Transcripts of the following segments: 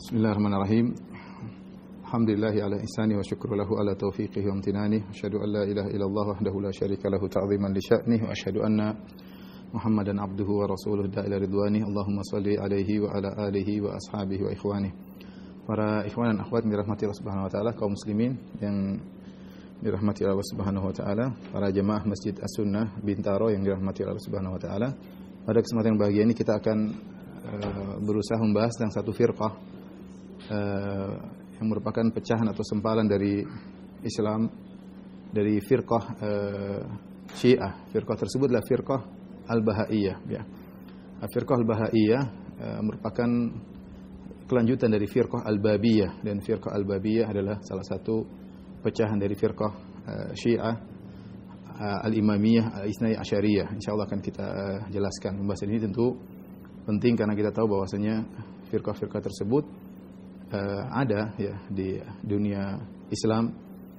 Bismillahirrahmanirrahim. Alhamdulillahi ala ihsani wa syukru lahu ala taufiqihi wa amtinani. Asyhadu an la ilaha illallah wahdahu la syarika lahu ta'ziman li sya'nihi wa asyhadu anna Muhammadan abduhu wa rasuluhu da'ila ridwani. Allahumma salli alaihi wa ala alihi wa ashabihi wa ikhwani. Para ikhwan dan akhwat yang dirahmati Allah Subhanahu wa taala, kaum muslimin yang dirahmati Allah Subhanahu wa taala, para jemaah Masjid As-Sunnah Bintaro yang dirahmati Allah Subhanahu wa taala. Pada kesempatan yang bahagia ini kita akan berusaha membahas tentang satu firqah yang merupakan pecahan atau sempalan dari Islam, dari firqah Syiah. Firqah tersebut adalah firqah Al-Bahaiyah, ya. Firqah Al-Bahaiyah merupakan kelanjutan dari firqah Al-Babiyah, dan firqah Al-Babiyah adalah salah satu pecahan dari firqah Syiah Al-Imamiyah Al-Isnai Asyariyah. Insyaallah akan kita jelaskan. Pembahasan ini tentu penting karena kita tahu bahwasanya firqah-firqah tersebut ada ya di dunia Islam,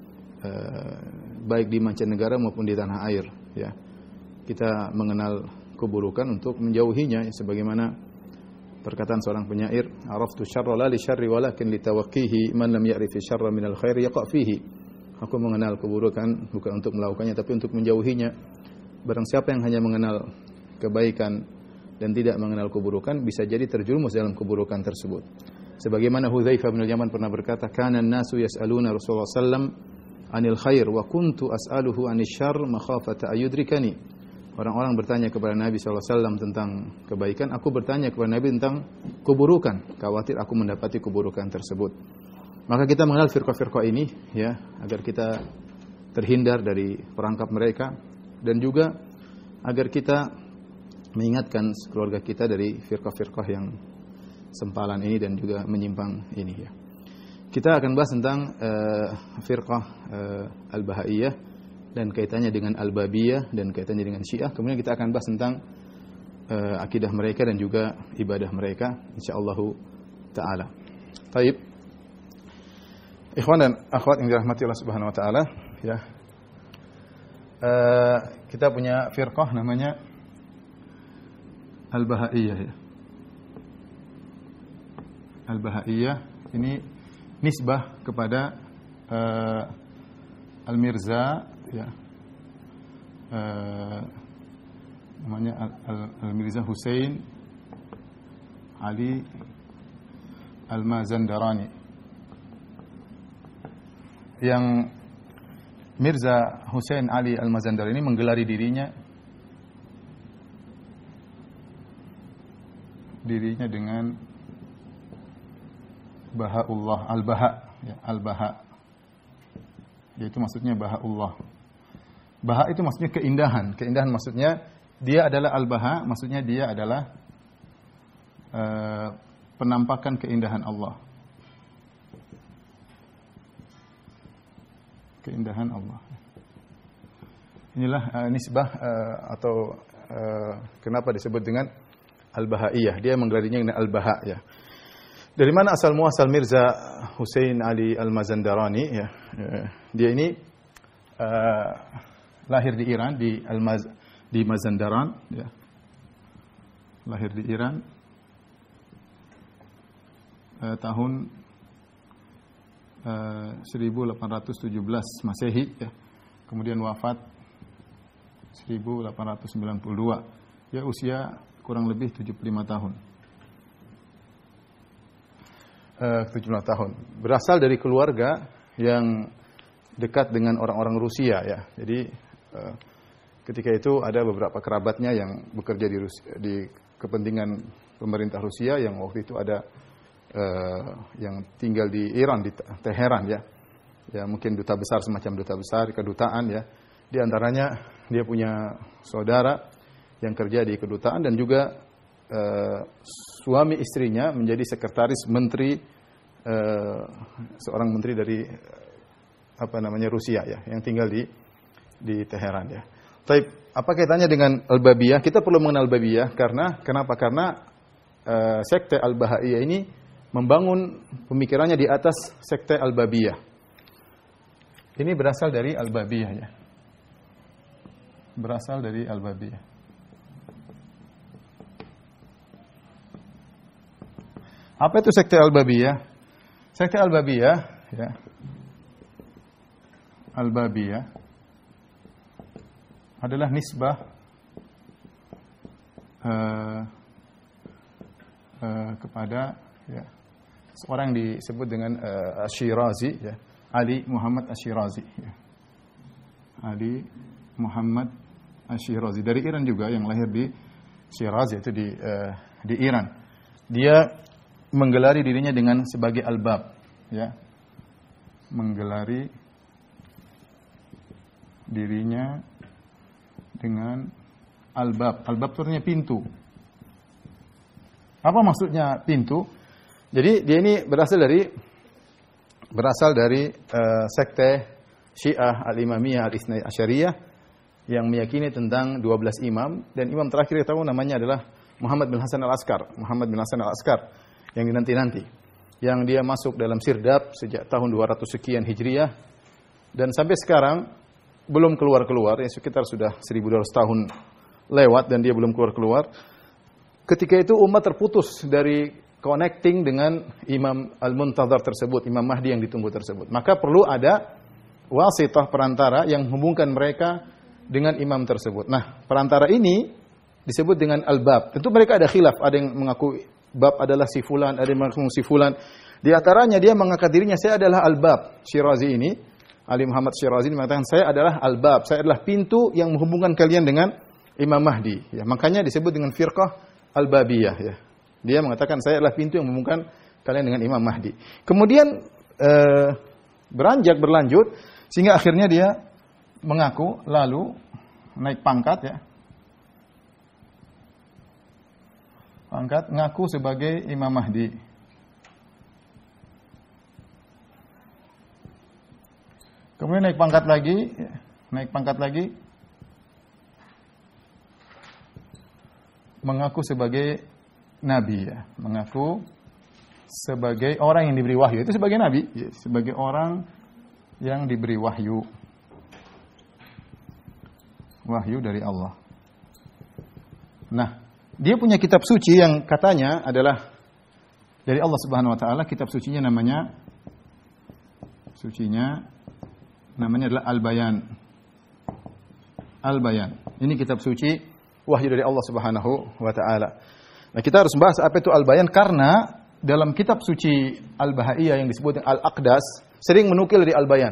baik di mancanegara maupun di tanah air, ya. Kita mengenal keburukan untuk menjauhinya, ya, sebagaimana perkataan seorang penyair, araftu syarra la li syarri walakin li tawaqqihi man lam ya'rifi syarra minal khairi yaqa fihi. Aku mengenal keburukan bukan untuk melakukannya tapi untuk menjauhinya. Barang siapa yang hanya mengenal kebaikan dan tidak mengenal keburukan bisa jadi terjerumus dalam keburukan tersebut. Sebagaimana Hudzaifah bin Yaman pernah berkata, "Kana an-nasu yas'aluna Rasulullah sallam anil khair wa kuntu as'aluhu anil syarr makhafata ayudrikani." Orang-orang bertanya kepada Nabi sallallahu alaihi wasallam tentang kebaikan, aku bertanya kepada Nabi tentang keburukan, khawatir aku mendapati keburukan tersebut. Maka kita mengenal firqah-firqah ini, ya, agar kita terhindar dari perangkap mereka dan juga agar kita mengingatkan keluarga kita dari firqah-firqah yang sempalan ini dan juga menyimpang ini, ya. Kita akan bahas tentang firqah Al-Bahaiyah dan kaitannya dengan Al-Babiyah dan kaitannya dengan Syiah. Kemudian kita akan bahas tentang akidah mereka dan juga ibadah mereka insyaallah taala. Baik. Ikhwan dan akhwat yang dirahmati Allah Subhanahu wa taala, ya. Kita punya firqah namanya Al-Bahaiyah, ya. Al-Bahaiyah ini nisbah kepada Al-Mirza, ya. Namanya Al-Mirza Husain Ali Al-Mazandarani. Yang Mirza Husain Ali Al-Mazandarani ini menggelari dirinya dengan Bahaullah, Al-Baha, ya, Al-Baha. Yaitu maksudnya Bahaullah. Baha itu maksudnya keindahan. Keindahan maksudnya dia adalah Al-Baha, maksudnya dia adalah penampakan keindahan Allah. Keindahan Allah. Inilah nisbah atau kenapa disebut dengan Al-Bahaiyah. Dia menggelarinya dengan Al-Baha, ya. Dari mana asal muasal Mirza Husain Ali Al-Mazandarani, ya. Dia ini lahir di Iran di Mazandaran, ya. Lahir di Iran tahun 1817 Masehi, ya. Kemudian wafat 1892. Ya, usia kurang lebih 75 tahun. 75 tahun. Berasal dari keluarga yang dekat dengan orang-orang Rusia, ya. Jadi ketika itu ada beberapa kerabatnya yang bekerja di kepentingan pemerintah Rusia yang waktu itu ada yang tinggal di Iran, di Teheran, ya. Ya, mungkin duta besar, semacam duta besar, kedutaan, ya. Di antaranya dia punya saudara yang kerja di kedutaan dan juga suami istrinya menjadi sekretaris menteri, seorang menteri dari Rusia, ya, yang tinggal di Teheran, ya. Taib, apa kaitannya dengan Al-Babiyah? Kita perlu mengenal Al-Babiyah kenapa? Karena sekte Al-Bahaiyah ini membangun pemikirannya di atas sekte Al-Babiyah. Ini berasal dari Al-Babiyah, ya. Berasal dari Al-Babiyah. Apa itu sekte Al-Babiyah? Sekte Al-Babiyah, ya. Al-Babiyah adalah nisbah kepada ya, seorang yang disebut dengan Asy-Syirazi, ya. Ali Muhammad Asy-Syirazi, ya. Ali Muhammad Asy-Syirazi dari Iran juga, yang lahir di Syiraz, yaitu di Iran. Dia menggelari dirinya dengan sebagai Al-Bab, ya. Menggelari dirinya dengan Al-Bab. Al-Bab itu artinya pintu. Apa maksudnya pintu? Jadi dia ini berasal dari sekte Syiah Al-Imamiyah Al-Itsnai Asyariyah yang meyakini tentang 12 imam, dan imam terakhir kita tahu namanya adalah Muhammad bin Hasan Al-Askar. Muhammad bin Hasan Al-Askar yang dinanti-nanti. Yang dia masuk dalam Sirdab sejak tahun 200 sekian Hijriah dan sampai sekarang belum keluar-keluar, ya sekitar sudah 1200 tahun lewat dan dia belum keluar-keluar. Ketika itu umat terputus dari connecting dengan Imam Al-Muntazar tersebut, Imam Mahdi yang ditunggu tersebut. Maka perlu ada wasithah, perantara yang menghubungkan mereka dengan imam tersebut. Nah, perantara ini disebut dengan Al-Bab. Tentu mereka ada khilaf, ada yang mengaku bab adalah si fulan, ada yang mengaku si fulan. Di antaranya dia mengangkat dirinya, saya adalah Al-Bab. Syirazi ini, Ali Muhammad Syirazi mengatakan, saya adalah Al-Bab, saya adalah pintu yang menghubungkan kalian dengan Imam Mahdi. Ya, makanya disebut dengan firqah Al-Babiyah. Ya. Dia mengatakan, saya adalah pintu yang menghubungkan kalian dengan Imam Mahdi. Kemudian beranjak, berlanjut, sehingga akhirnya dia mengaku, lalu naik pangkat, ya. Pangkat, ngaku sebagai Imam Mahdi. Kemudian naik pangkat lagi, mengaku sebagai Nabi, ya. Mengaku sebagai orang yang diberi wahyu. Itu sebagai Nabi, ya. Sebagai orang yang diberi wahyu. Wahyu dari Allah. Nah, dia punya kitab suci yang katanya adalah dari Allah Subhanahu wa taala. Kitab sucinya namanya adalah Al-Bayan. Al-Bayan. Ini kitab suci wahyu dari Allah Subhanahu wa taala. Nah, kita harus bahas apa itu Al-Bayan karena dalam kitab suci Al-Bahaiyah yang disebut Al-Aqdas sering menukil dari Al-Bayan.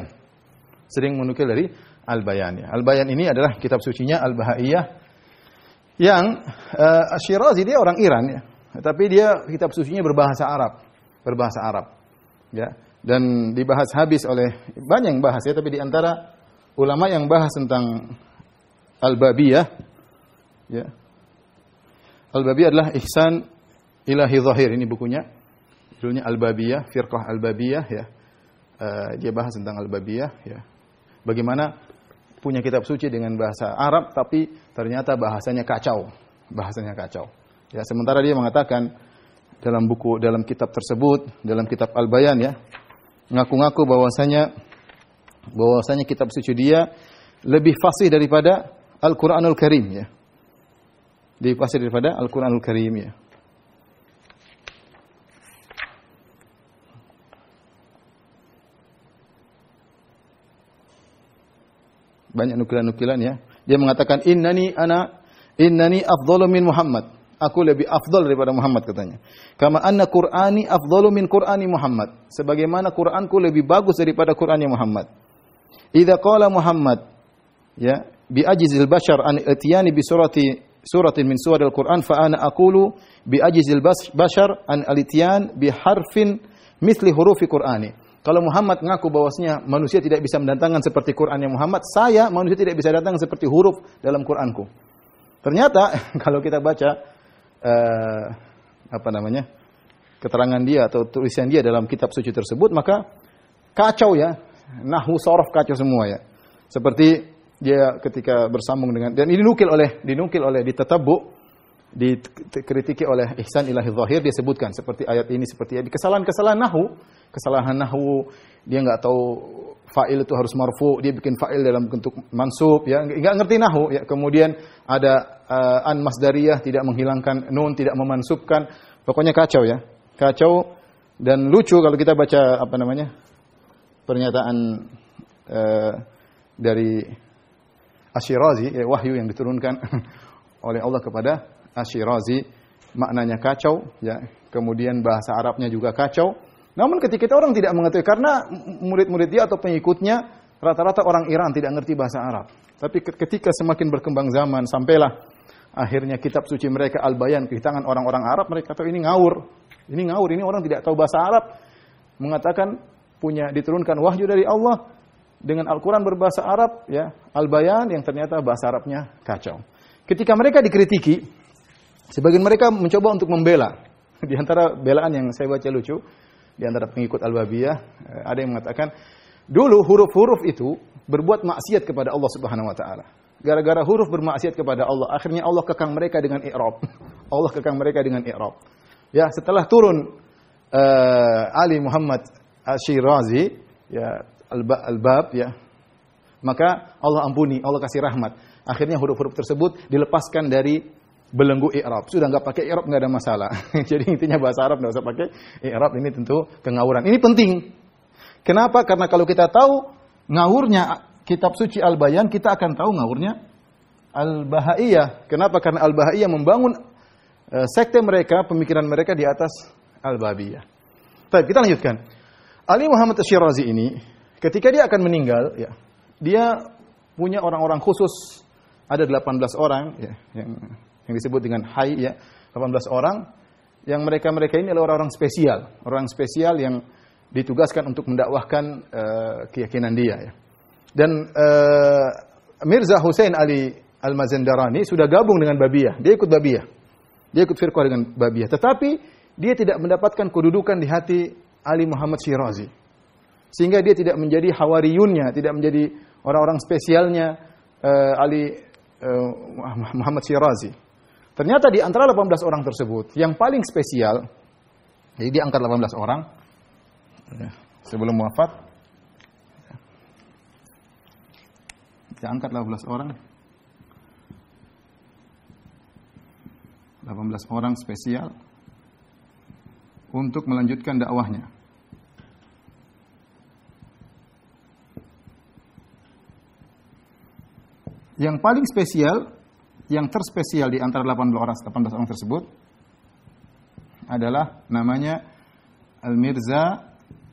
Ya. Al-Bayan ini adalah kitab sucinya Al-Bahaiyah yang Syirazi dia orang Iran, ya. Tapi dia kitab sucinya berbahasa Arab. Ya. Dan dibahas habis oleh banyak yang bahas, ya, tapi di antara ulama yang bahas tentang Al-Babiyah, ya. Al-Babiyah adalah Ihsan Ilahi Zahir, ini bukunya. Judulnya Al-Babiyah, Firqah Al-Babiyah, ya. Dia bahas tentang Al-Babiyah, ya. Bagaimana punya kitab suci dengan bahasa Arab tapi ternyata bahasanya kacau. Ya, sementara dia mengatakan dalam kitab tersebut, dalam kitab Al-Bayan, ya, ngaku-ngaku bahwasanya kitab suci dia lebih fasih daripada Al-Qur'anul Karim, ya. Lebih fasih daripada Al-Qur'anul Karim, ya. Banyak nukilan-nukilan, ya. Dia mengatakan innani afdalu min Muhammad. Aku lebih afdal daripada Muhammad, katanya. Kama anna Qur'ani afdalu min Qur'ani Muhammad. Sebagaimana Qur'anku lebih bagus daripada Qur'annya Muhammad. Idza qala Muhammad, ya, bi ajzil bashar an itiyani bi suratin min suwaril Qur'an fa ana aqulu bi ajzil bashar an al-ityan bi harfin mithli hurufi Qur'ani. Kalau Muhammad ngaku bahwasanya manusia tidak bisa mendatangkan seperti Qur'annya Muhammad, saya manusia tidak bisa datang seperti huruf dalam Qur'anku. Ternyata kalau kita baca keterangan dia atau tulisan dia dalam kitab suci tersebut, maka kacau, ya. Nahwu sorof kacau semua, ya. Seperti dia ketika bersambung dengan, dan ini dinukil oleh ditatabbu, dikritiki oleh Ihsan Ilahi Zahir, dia sebutkan seperti ayat ini, seperti kesalahan nahwu, dia enggak tahu fa'il itu harus marfu, dia bikin fa'il dalam bentuk mansub, ya, enggak ngerti nahwu, ya. Kemudian ada an masdariyah, tidak menghilangkan nun, tidak memansubkan, pokoknya kacau, ya. kacau dan lucu kalau kita baca pernyataan dari Asy-Syirazi, wahyu yang diturunkan oleh Allah kepada Asy-Syirazi, maknanya kacau, ya. Kemudian bahasa Arabnya juga kacau. Namun ketika orang tidak mengetahui, karena murid-murid dia atau pengikutnya rata-rata orang Iran tidak ngerti bahasa Arab. Tapi ketika semakin berkembang zaman, sampailah akhirnya kitab suci mereka Al-Bayan di tangan orang-orang Arab, mereka tahu ini ngawur. Ini ngawur, ini orang tidak tahu bahasa Arab. Mengatakan diturunkan wahyu dari Allah dengan Al-Quran berbahasa Arab, ya, Al-Bayan, yang ternyata bahasa Arabnya kacau. Ketika mereka dikritiki, sebagian mereka mencoba untuk membela. Di antara belaan yang saya baca lucu, di antara pengikut Al-Babiyah, ada yang mengatakan, dulu huruf-huruf itu berbuat maksiat kepada Allah Subhanahu wa taala. Gara-gara huruf bermaksiat kepada Allah, akhirnya Allah kekang mereka dengan i'rab. Allah kekang mereka dengan i'rab. Ya, setelah turun Ali Muhammad Asy-Syirazi, ya, Al-Bab, ya, maka Allah ampuni, Allah kasih rahmat. Akhirnya huruf-huruf tersebut dilepaskan dari belenggu i'rab. Sudah enggak pakai i'rab, enggak ada masalah. Jadi intinya bahasa Arab enggak usah pakai i'rab. Ini tentu kengawuran. Ini penting. Kenapa? Karena kalau kita tahu ngawurnya kitab suci Al-Bayan, kita akan tahu ngawurnya Al-Bahaiyah. Kenapa? Karena Al-Bahaiyah membangun sekte mereka, pemikiran mereka di atas Al-Babiyah. Baik, kita lanjutkan. Ali Muhammad Asy-Syirazi ini, ketika dia akan meninggal, ya, dia punya orang-orang khusus. Ada 18 orang, ya, yang disebut dengan Hayy, ya, 18 orang, yang mereka ini adalah orang-orang spesial yang ditugaskan untuk mendakwahkan keyakinan dia, ya. Dan Mirza Hussein Ali Al-Mazandarani sudah gabung dengan Babiyah. Dia ikut Babiyah. Dia ikut firqah dengan Babiyah. Tetapi dia tidak mendapatkan kedudukan di hati Ali Muhammad Syirazi. Sehingga dia tidak menjadi hawariyunnya, tidak menjadi orang-orang spesialnya Ali Muhammad Syirazi. Ternyata di antara 18 orang tersebut, yang paling spesial, jadi dia angkat 18 orang, ya, sebelum wafat, dia angkat 18 orang. 18 orang spesial untuk melanjutkan dakwahnya. Yang paling spesial, yang terspesial di antara 18 orang tersebut adalah namanya Al-Mirza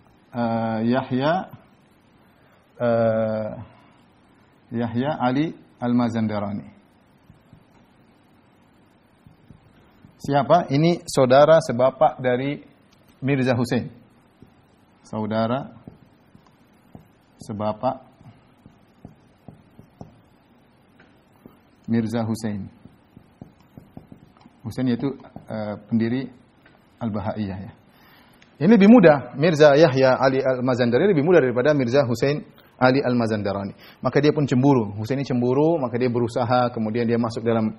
Yahya Ali Al-Mazandarani. Siapa? Ini saudara sebapak dari Mirza Hussein. Saudara sebapak Mirza Hussein. Hussein yaitu pendiri Al-Bahaiyah, ya. Ini lebih muda, Mirza Yahya Ali Al-Mazandarani lebih muda daripada Mirza Hussein Ali Al-Mazandarani. Maka dia pun cemburu. Hussein ini cemburu, maka dia berusaha, kemudian dia masuk dalam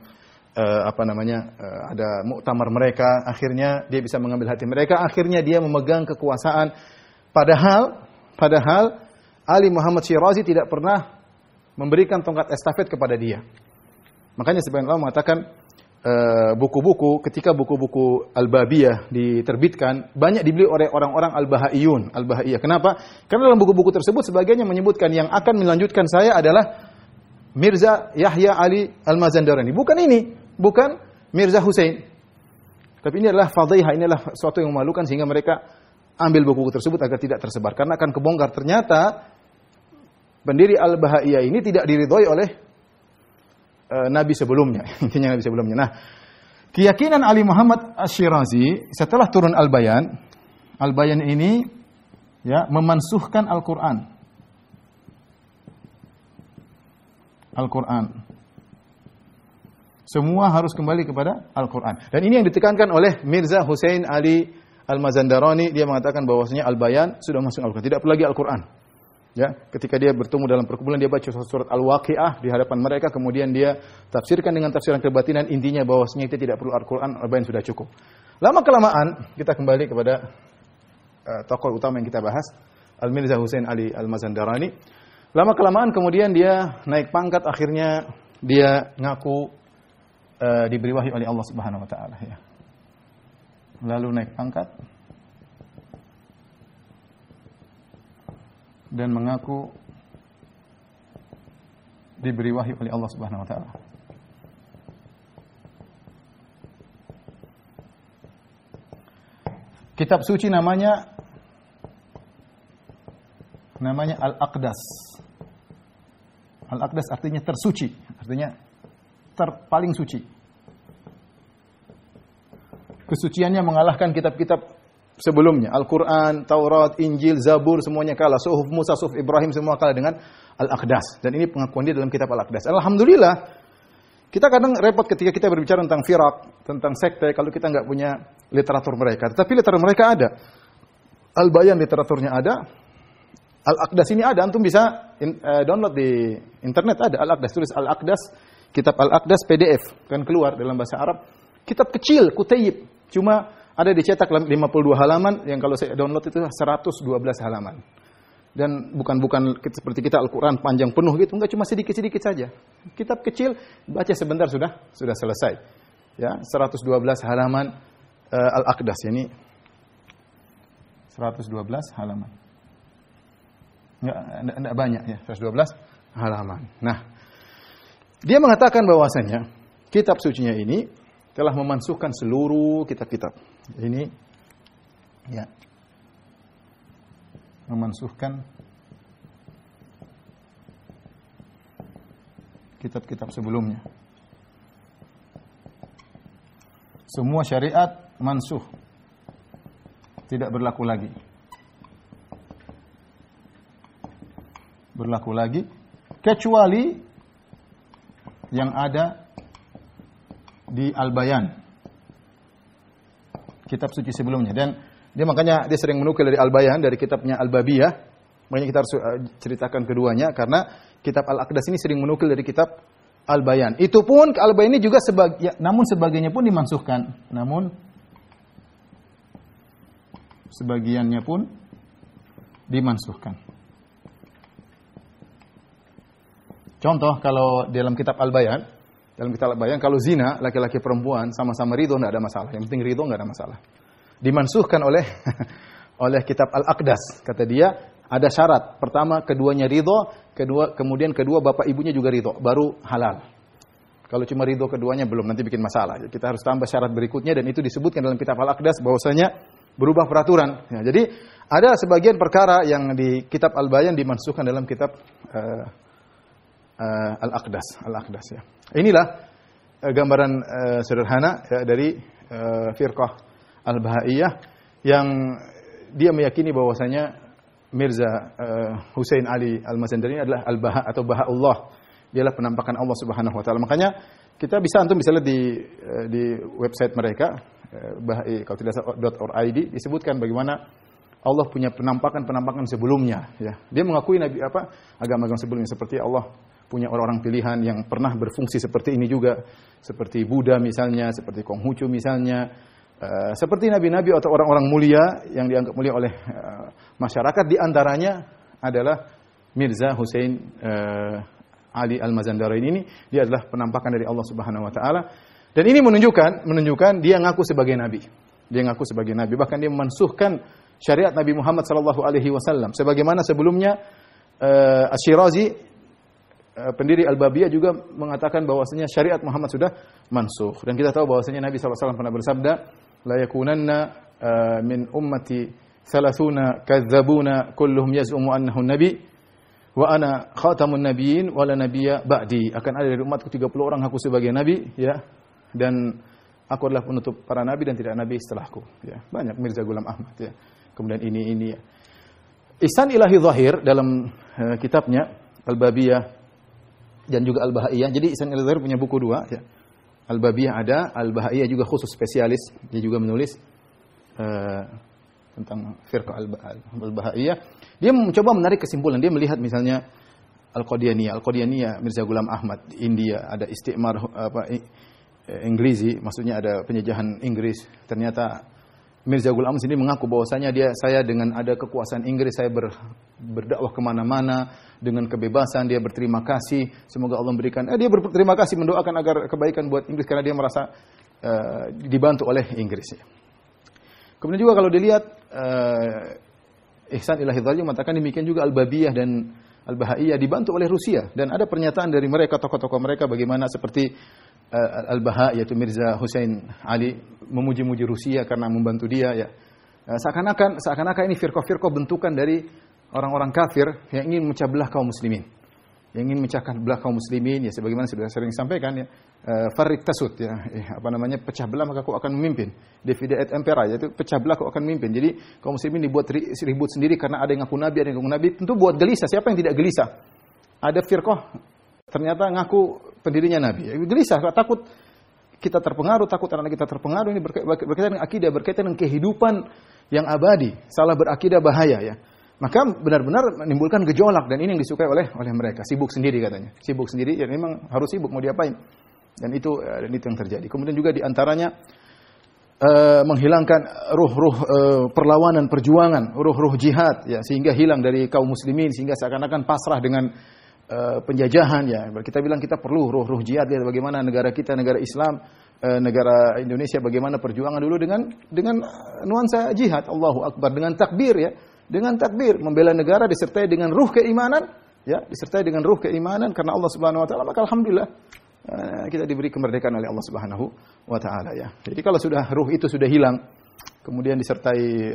ada muktamar mereka, akhirnya dia bisa mengambil hati mereka, akhirnya dia memegang kekuasaan. Padahal Ali Muhammad Syirazi tidak pernah memberikan tongkat estafet kepada dia. Makanya sebagian ulama mengatakan buku-buku, ketika buku-buku Al-Babiyah diterbitkan, banyak dibeli oleh orang-orang Al-Bahaiyah. Kenapa? Karena dalam buku-buku tersebut sebagiannya menyebutkan yang akan melanjutkan saya adalah Mirza Yahya Ali Al-Mazandarani. Bukan ini, bukan Mirza Hussein. Tapi ini adalah fadhihah, ini adalah sesuatu yang memalukan sehingga mereka ambil buku-buku tersebut agar tidak tersebar. Karena akan kebongkar ternyata pendiri Al-Bahaiyah ini tidak diridhoi oleh Nabi sebelumnya, intinya Nabi sebelumnya. Nah, keyakinan Ali Muhammad Asy-Syirazi setelah turun Al-Bayan ini, ya, memansuhkan Al-Quran. Semua harus kembali kepada Al-Quran. Dan ini yang ditekankan oleh Mirza Hussein Ali Al-Mazandarani. Dia mengatakan bahwasanya Al-Bayan sudah masuk Al-Quran, tidak perlu lagi Al-Quran. Ya, ketika dia bertemu dalam perkumpulan, dia baca surat Al-Waqi'ah di hadapan mereka, kemudian dia tafsirkan dengan tafsiran kebatinan, intinya bahwasanya kita tidak perlu Al-Quran, Al-Bayan sudah cukup. Lama kelamaan kita kembali kepada tokoh utama yang kita bahas, Al-Mirza Hussein Ali Al-Mazandarani. Lama kelamaan kemudian dia naik pangkat, akhirnya dia ngaku diberi wahyu oleh Allah Subhanahu wa taala, ya. Lalu naik pangkat, dan mengaku diberi wahyu oleh Allah Subhanahu wa taala. Kitab suci namanya Al-Aqdas. Al-Aqdas artinya tersuci, artinya paling suci. Kesuciannya mengalahkan kitab-kitab sebelumnya. Al-Quran, Taurat, Injil, Zabur, semuanya kalah. Suhuf Musa, Suhuf Ibrahim, semua kalah dengan Al-Aqdas. Dan ini pengakuan dia dalam kitab Al-Aqdas. Alhamdulillah, kita kadang repot ketika kita berbicara tentang firak, tentang sekte, kalau kita nggak punya literatur mereka. Tetapi literatur mereka ada. Al-Bayan literaturnya ada. Al-Aqdas ini ada. Antum bisa download di internet, ada Al-Aqdas. Tulis Al-Aqdas, kitab Al-Aqdas PDF. Kan keluar dalam bahasa Arab. Kitab kecil, kutayib. Cuma ada dicetak 52 halaman, yang kalau saya download itu 112 halaman. Dan bukan seperti kita Al-Quran panjang penuh gitu, enggak, cuma sedikit-sedikit saja. Kitab kecil, baca sebentar sudah selesai. Ya, 112 halaman Al-Aqdas ini. 112 halaman. Enggak banyak ya, 112 halaman. Nah, dia mengatakan bahwasanya kitab sucinya ini telah memansuhkan seluruh kitab-kitab. Ini ya, memansuhkan kitab-kitab sebelumnya. Semua syariat mansuh, tidak berlaku lagi. Kecuali yang ada di Al-Bayan, kitab suci sebelumnya. Dan makanya dia sering menukil dari Al-Bayan, dari kitabnya Al-Babiyah. Makanya kita harus ceritakan keduanya, karena kitab Al-Aqdas ini sering menukil dari kitab Al-Bayan. Itu pun Al-Bayan ini juga namun sebagiannya pun dimansuhkan. Namun sebagiannya pun dimansuhkan. Contoh, kalau dalam kitab Al-Bayan, kalau zina, laki-laki perempuan sama-sama ridho, tidak ada masalah. Yang penting ridho, tidak ada masalah. Dimansuhkan oleh kitab Al-Aqdas. Kata dia, ada syarat. Pertama, keduanya ridho. Kemudian kedua, bapak ibunya juga ridho. Baru halal. Kalau cuma ridho keduanya, belum. Nanti bikin masalah. Kita harus tambah syarat berikutnya. Dan itu disebutkan dalam kitab Al-Aqdas bahwasanya berubah peraturan. Ya, jadi, ada sebagian perkara yang di kitab Al-Bayan dimansuhkan dalam kitab Al-Aqdas ya. Inilah gambaran sederhana ya, dari firqah Al-Bahaiyah yang dia meyakini bahwasanya Mirza Hussein Ali Al-Mazandari adalah Al-Baha atau Bahaullah. Dialah penampakan Allah Subhanahu wa taala. Makanya antum bisa lihat di website mereka bahai kalau tidak salah .org disebutkan bagaimana Allah punya penampakan sebelumnya ya. Dia mengakui agama-agama sebelumnya, seperti Allah punya orang-orang pilihan yang pernah berfungsi seperti ini juga, seperti Buddha misalnya, seperti Konghucu misalnya, seperti nabi-nabi atau orang-orang mulia yang dianggap mulia oleh masyarakat. Di antaranya adalah Mirza Hussein Ali Al-Mazandari ini. Dia adalah penampakan dari Allah Subhanahu wa taala. Dan ini menunjukkan dia ngaku sebagai nabi. Bahkan dia memansuhkan syariat Nabi Muhammad sallallahu alaihi wasallam. Sebagaimana sebelumnya Asy-Syirazi, pendiri Al-Babiyah, juga mengatakan bahwasanya syariat Muhammad sudah mansuh. Dan kita tahu bahwasanya Nabi SAW pernah bersabda, la yakunanna min ummati 30 kadzabuna kulluhum yaz'umu annahu nabi wa ana khatamun nabiyyin wa la nabiyya ba'di. Akan ada dari umatku 30 orang aku sebagai nabi ya, dan aku adalah penutup para nabi dan tidak nabi setelahku ya. Banyak Mirza Ghulam Ahmad ya. Kemudian ini ya. Ihsan Ilahi Zahir dalam kitabnya Al-Babiyah dan juga Al-Bahaiyah. Jadi Ihsan Ilahi Zahir punya buku dua ya. Al-Babiyah ada, Al-Bahaiyah juga khusus spesialis. Dia juga menulis tentang firqah Al-Bahaiyah. Dia mencoba menarik kesimpulan. Dia melihat misalnya Al-Qadianiyah Mirza Ghulam Ahmad di India, ada istimar Inggrizi, maksudnya ada penjajahan Inggris. Ternyata Mirza Ghulam Ahmad sendiri mengaku bahwasanya saya dengan ada kekuasaan Inggris, saya berdakwah kemana-mana dengan kebebasan. Dia berterima kasih, semoga Allah memberikan. Dia berterima kasih, mendoakan agar kebaikan buat Inggris karena dia merasa dibantu oleh Inggris. Kemudian juga kalau dilihat Ihsan Ilahi Dhahir mengatakan demikian juga Al-Babiyah dan Al-Bahaiyah dibantu oleh Rusia, dan ada pernyataan dari mereka, tokoh-tokoh mereka, bagaimana seperti Al-Baha yaitu Mirza Hussein Ali memuji-muji Rusia karena membantu dia, ya. Seakan-akan ini firqah-firqah bentukan dari orang-orang kafir yang ingin memecah belah kaum muslimin. Yang ingin memecahkan belah kaum muslimin, ya sebagaimana sudah sering disampaikan, ya. Farid tasud, ya, pecah belah maka kau akan memimpin. Divide et impera, yaitu pecah belah kau akan memimpin. Jadi kaum muslimin dibuat ribut sendiri karena ada yang ngaku nabi, ada yang ngaku nabi. Tentu buat gelisah. Siapa yang tidak gelisah? Ada firqah ternyata ngaku pendirinya nabi. Gelisah, takut kita terpengaruh, takut anak kita terpengaruh. Ini berkaitan dengan akidah, berkaitan dengan kehidupan yang abadi. Salah berakidah bahaya, ya. Maka benar-benar menimbulkan gejolak, dan ini yang disukai oleh mereka. Sibuk sendiri katanya. Sibuk sendiri, ya memang harus sibuk, mau diapain? Dan itu yang terjadi. Kemudian juga diantaranya menghilangkan ruh-ruh perlawanan, perjuangan, ruh-ruh jihad, ya, sehingga hilang dari kaum muslimin, sehingga seakan-akan pasrah dengan penjajahan, ya. Kita bilang kita perlu ruh-ruh jihad, lihat bagaimana negara kita, negara Islam, negara Indonesia, bagaimana perjuangan dulu dengan nuansa jihad, Allahu Akbar, dengan takbir, ya. Dengan takbir membela negara disertai dengan ruh keimanan, ya, disertai dengan ruh keimanan karena Allah Subhanahu wa taala, maka alhamdulillah kita diberi kemerdekaan oleh Allah Subhanahu wa taala, ya. Jadi kalau sudah ruh itu sudah hilang, kemudian disertai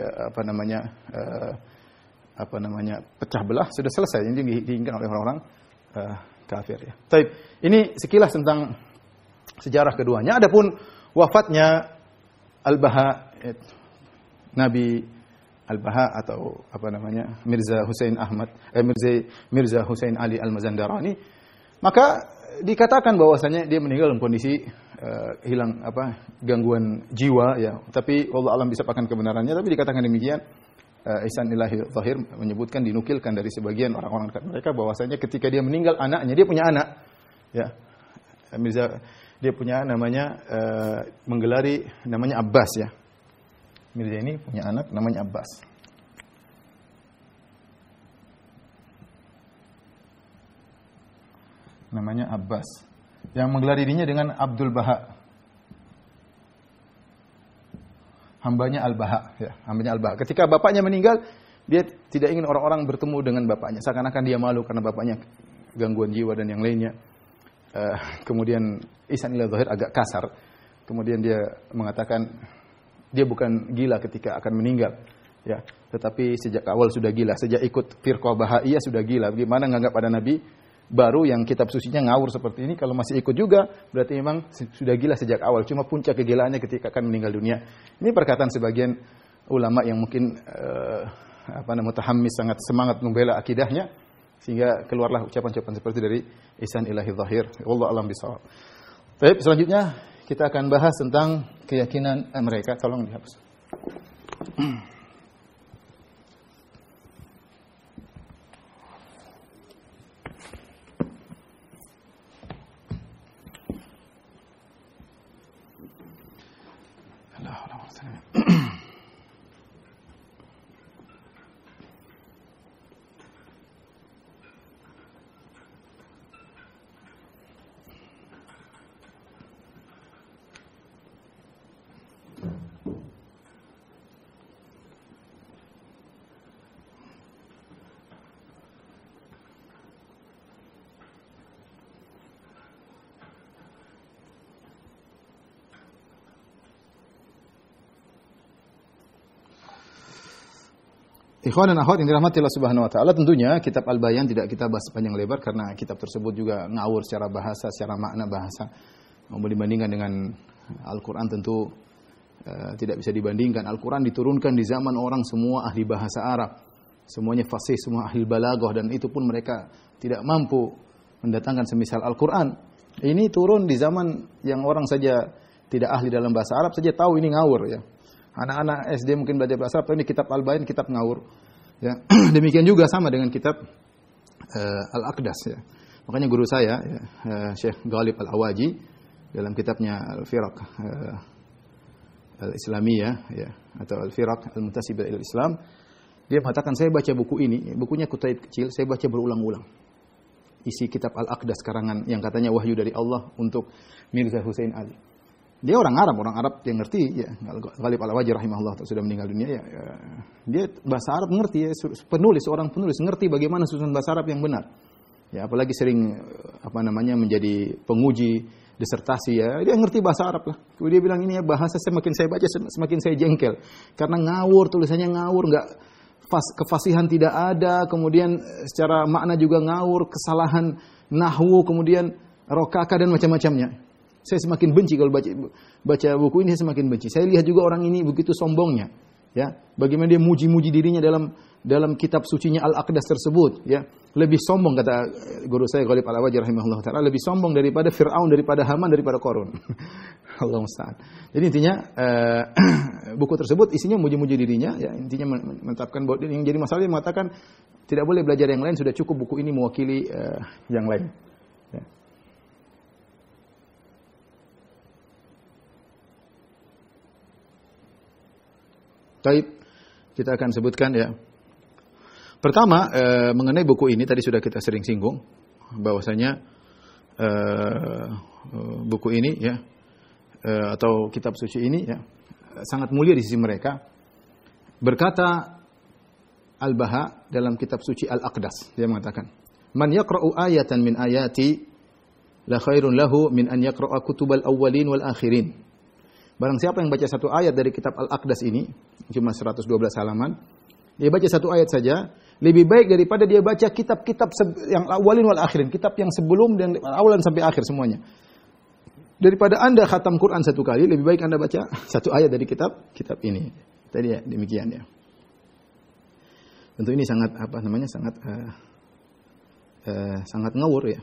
pecah belah, sudah selesai. Ini diinginkan oleh orang-orang kafir, ya. Baik, ini sekilas tentang sejarah keduanya. Adapun wafatnya Al-Baha, Nabi Al-Baha atau Mirza Hussein Ali Al-Mazandarani, maka dikatakan bahwasanya dia meninggal dalam kondisi hilang gangguan jiwa, ya. Tapi Allah alam disebutkan kebenarannya, tapi dikatakan demikian. Ihsan Ilahi Dhahir menyebutkan, dinukilkan dari sebagian orang-orang mereka bahwasanya ketika dia meninggal, anaknya, dia punya anak, ya. Dia punya namanya menggelari namanya Abbas, ya. Mirza ini punya anak namanya Abbas. Namanya Abbas. Yang menggelar dirinya dengan Abdul Baha. Hambanya Al-Baha, ya, hambanya Al-Baha. Ketika bapaknya meninggal, dia tidak ingin orang-orang bertemu dengan bapaknya. Seakan-akan dia malu karena bapaknya gangguan jiwa dan yang lainnya. Kemudian Ihsan Ilahi Dhahir agak kasar. Kemudian dia mengatakan dia bukan gila ketika akan meninggal, ya, tetapi sejak awal sudah gila, sejak ikut firqah Bahaiyah sudah gila. Bagaimana nganggap ada nabi baru yang kitab sucinya ngawur seperti ini, kalau masih ikut juga berarti memang sudah gila sejak awal. Cuma puncak kegilaannya ketika akan meninggal dunia. Ini perkataan sebagian ulama yang mungkin mutahammis, sangat semangat membela akidahnya, sehingga keluarlah ucapan-ucapan seperti dari Ihsan Ilahi Dhahir. Wallahu a'lam bishawab. Baik, selanjutnya kita akan bahas tentang keyakinan mereka. Tolong dihapus. Ikhwan dan akhwat yang dirahmati Allah Subhanahu wa taala, tentunya kitab Al-Bayan tidak kita bahas panjang lebar karena kitab tersebut juga ngawur secara bahasa, secara makna bahasa. Mau dibandingkan dengan Al-Qur'an tentu tidak bisa dibandingkan. Al-Qur'an diturunkan di zaman orang semua ahli bahasa Arab. Semuanya fasih, semua ahli balaghah, dan itu pun mereka tidak mampu mendatangkan semisal Al-Qur'an. Ini turun di zaman yang orang saja tidak ahli dalam bahasa Arab saja tahu ini ngawur, ya. Anak-anak SD mungkin belajar bahasa Arab, tapi ini kitab Al-Bayan, kitab ngawur. Ya. Demikian juga sama dengan kitab Al-Aqdas, ya. Makanya guru saya, ya, Syekh Ghalib Al-Awaji, dalam kitabnya Al-Firaq Al-Islamiyah, ya, atau Al-Firaq Al-Muntasibah ila Islam, dia mengatakan, saya baca buku ini, bukunya kutaib kecil, saya baca berulang-ulang. Isi kitab Al-Aqdas karangan yang katanya wahyu dari Allah untuk Mirza Hussein Ali. Dia orang Arab yang ngerti ya. Ghalib Al-Awaji rahimahullah sudah meninggal dunia ya. Dia bahasa Arab ngerti ya, seorang penulis ngerti bagaimana susunan bahasa Arab yang benar. Ya, apalagi sering menjadi penguji disertasi ya. Dia ngerti bahasa Arab lah. Dia bilang ini ya bahasa semakin saya baca semakin saya jengkel karena ngawur, tulisannya ngawur, enggak kefasihan tidak ada, kemudian secara makna juga ngawur, kesalahan nahwu, kemudian rokaka dan macam-macamnya. Saya semakin benci kalau baca buku ini, saya semakin benci. Saya lihat juga orang ini begitu sombongnya, ya. Bagaimana dia muji-muji dirinya dalam kitab sucinya Al-Aqdas tersebut, ya. Lebih sombong kata guru saya Ghalib Al-Awaji rahimahullah taala, lebih sombong daripada Firaun, daripada Haman, daripada Qarun. Allah musta'an. Jadi intinya buku tersebut isinya muji-muji dirinya, ya. Intinya menetapkan bahwa yang jadi masalah dia mengatakan tidak boleh belajar yang lain, sudah cukup buku ini mewakili yang lain. Ya. Baik, kita akan sebutkan ya. Pertama, mengenai buku ini tadi sudah kita sering singgung bahwasanya buku ini ya atau kitab suci ini ya sangat mulia di sisi mereka. Berkata Al-Baha dalam kitab suci Al-Aqdas, dia mengatakan, "Man yaqra'u ayatan min ayati la khairun lahu min an yaqra'a kutubal awwalin wal akhirin." Barang siapa yang baca satu ayat dari kitab Al-Aqdas ini, cuma 112 halaman, dia baca satu ayat saja, lebih baik daripada dia baca kitab-kitab yang awalin wal akhirin, kitab yang sebelum dan awalan sampai akhir semuanya. Daripada Anda khatam Quran satu kali, lebih baik Anda baca satu ayat dari kitab ini. Tadi ya, demikian ya. Tentu ini sangat sangat ngawur ya.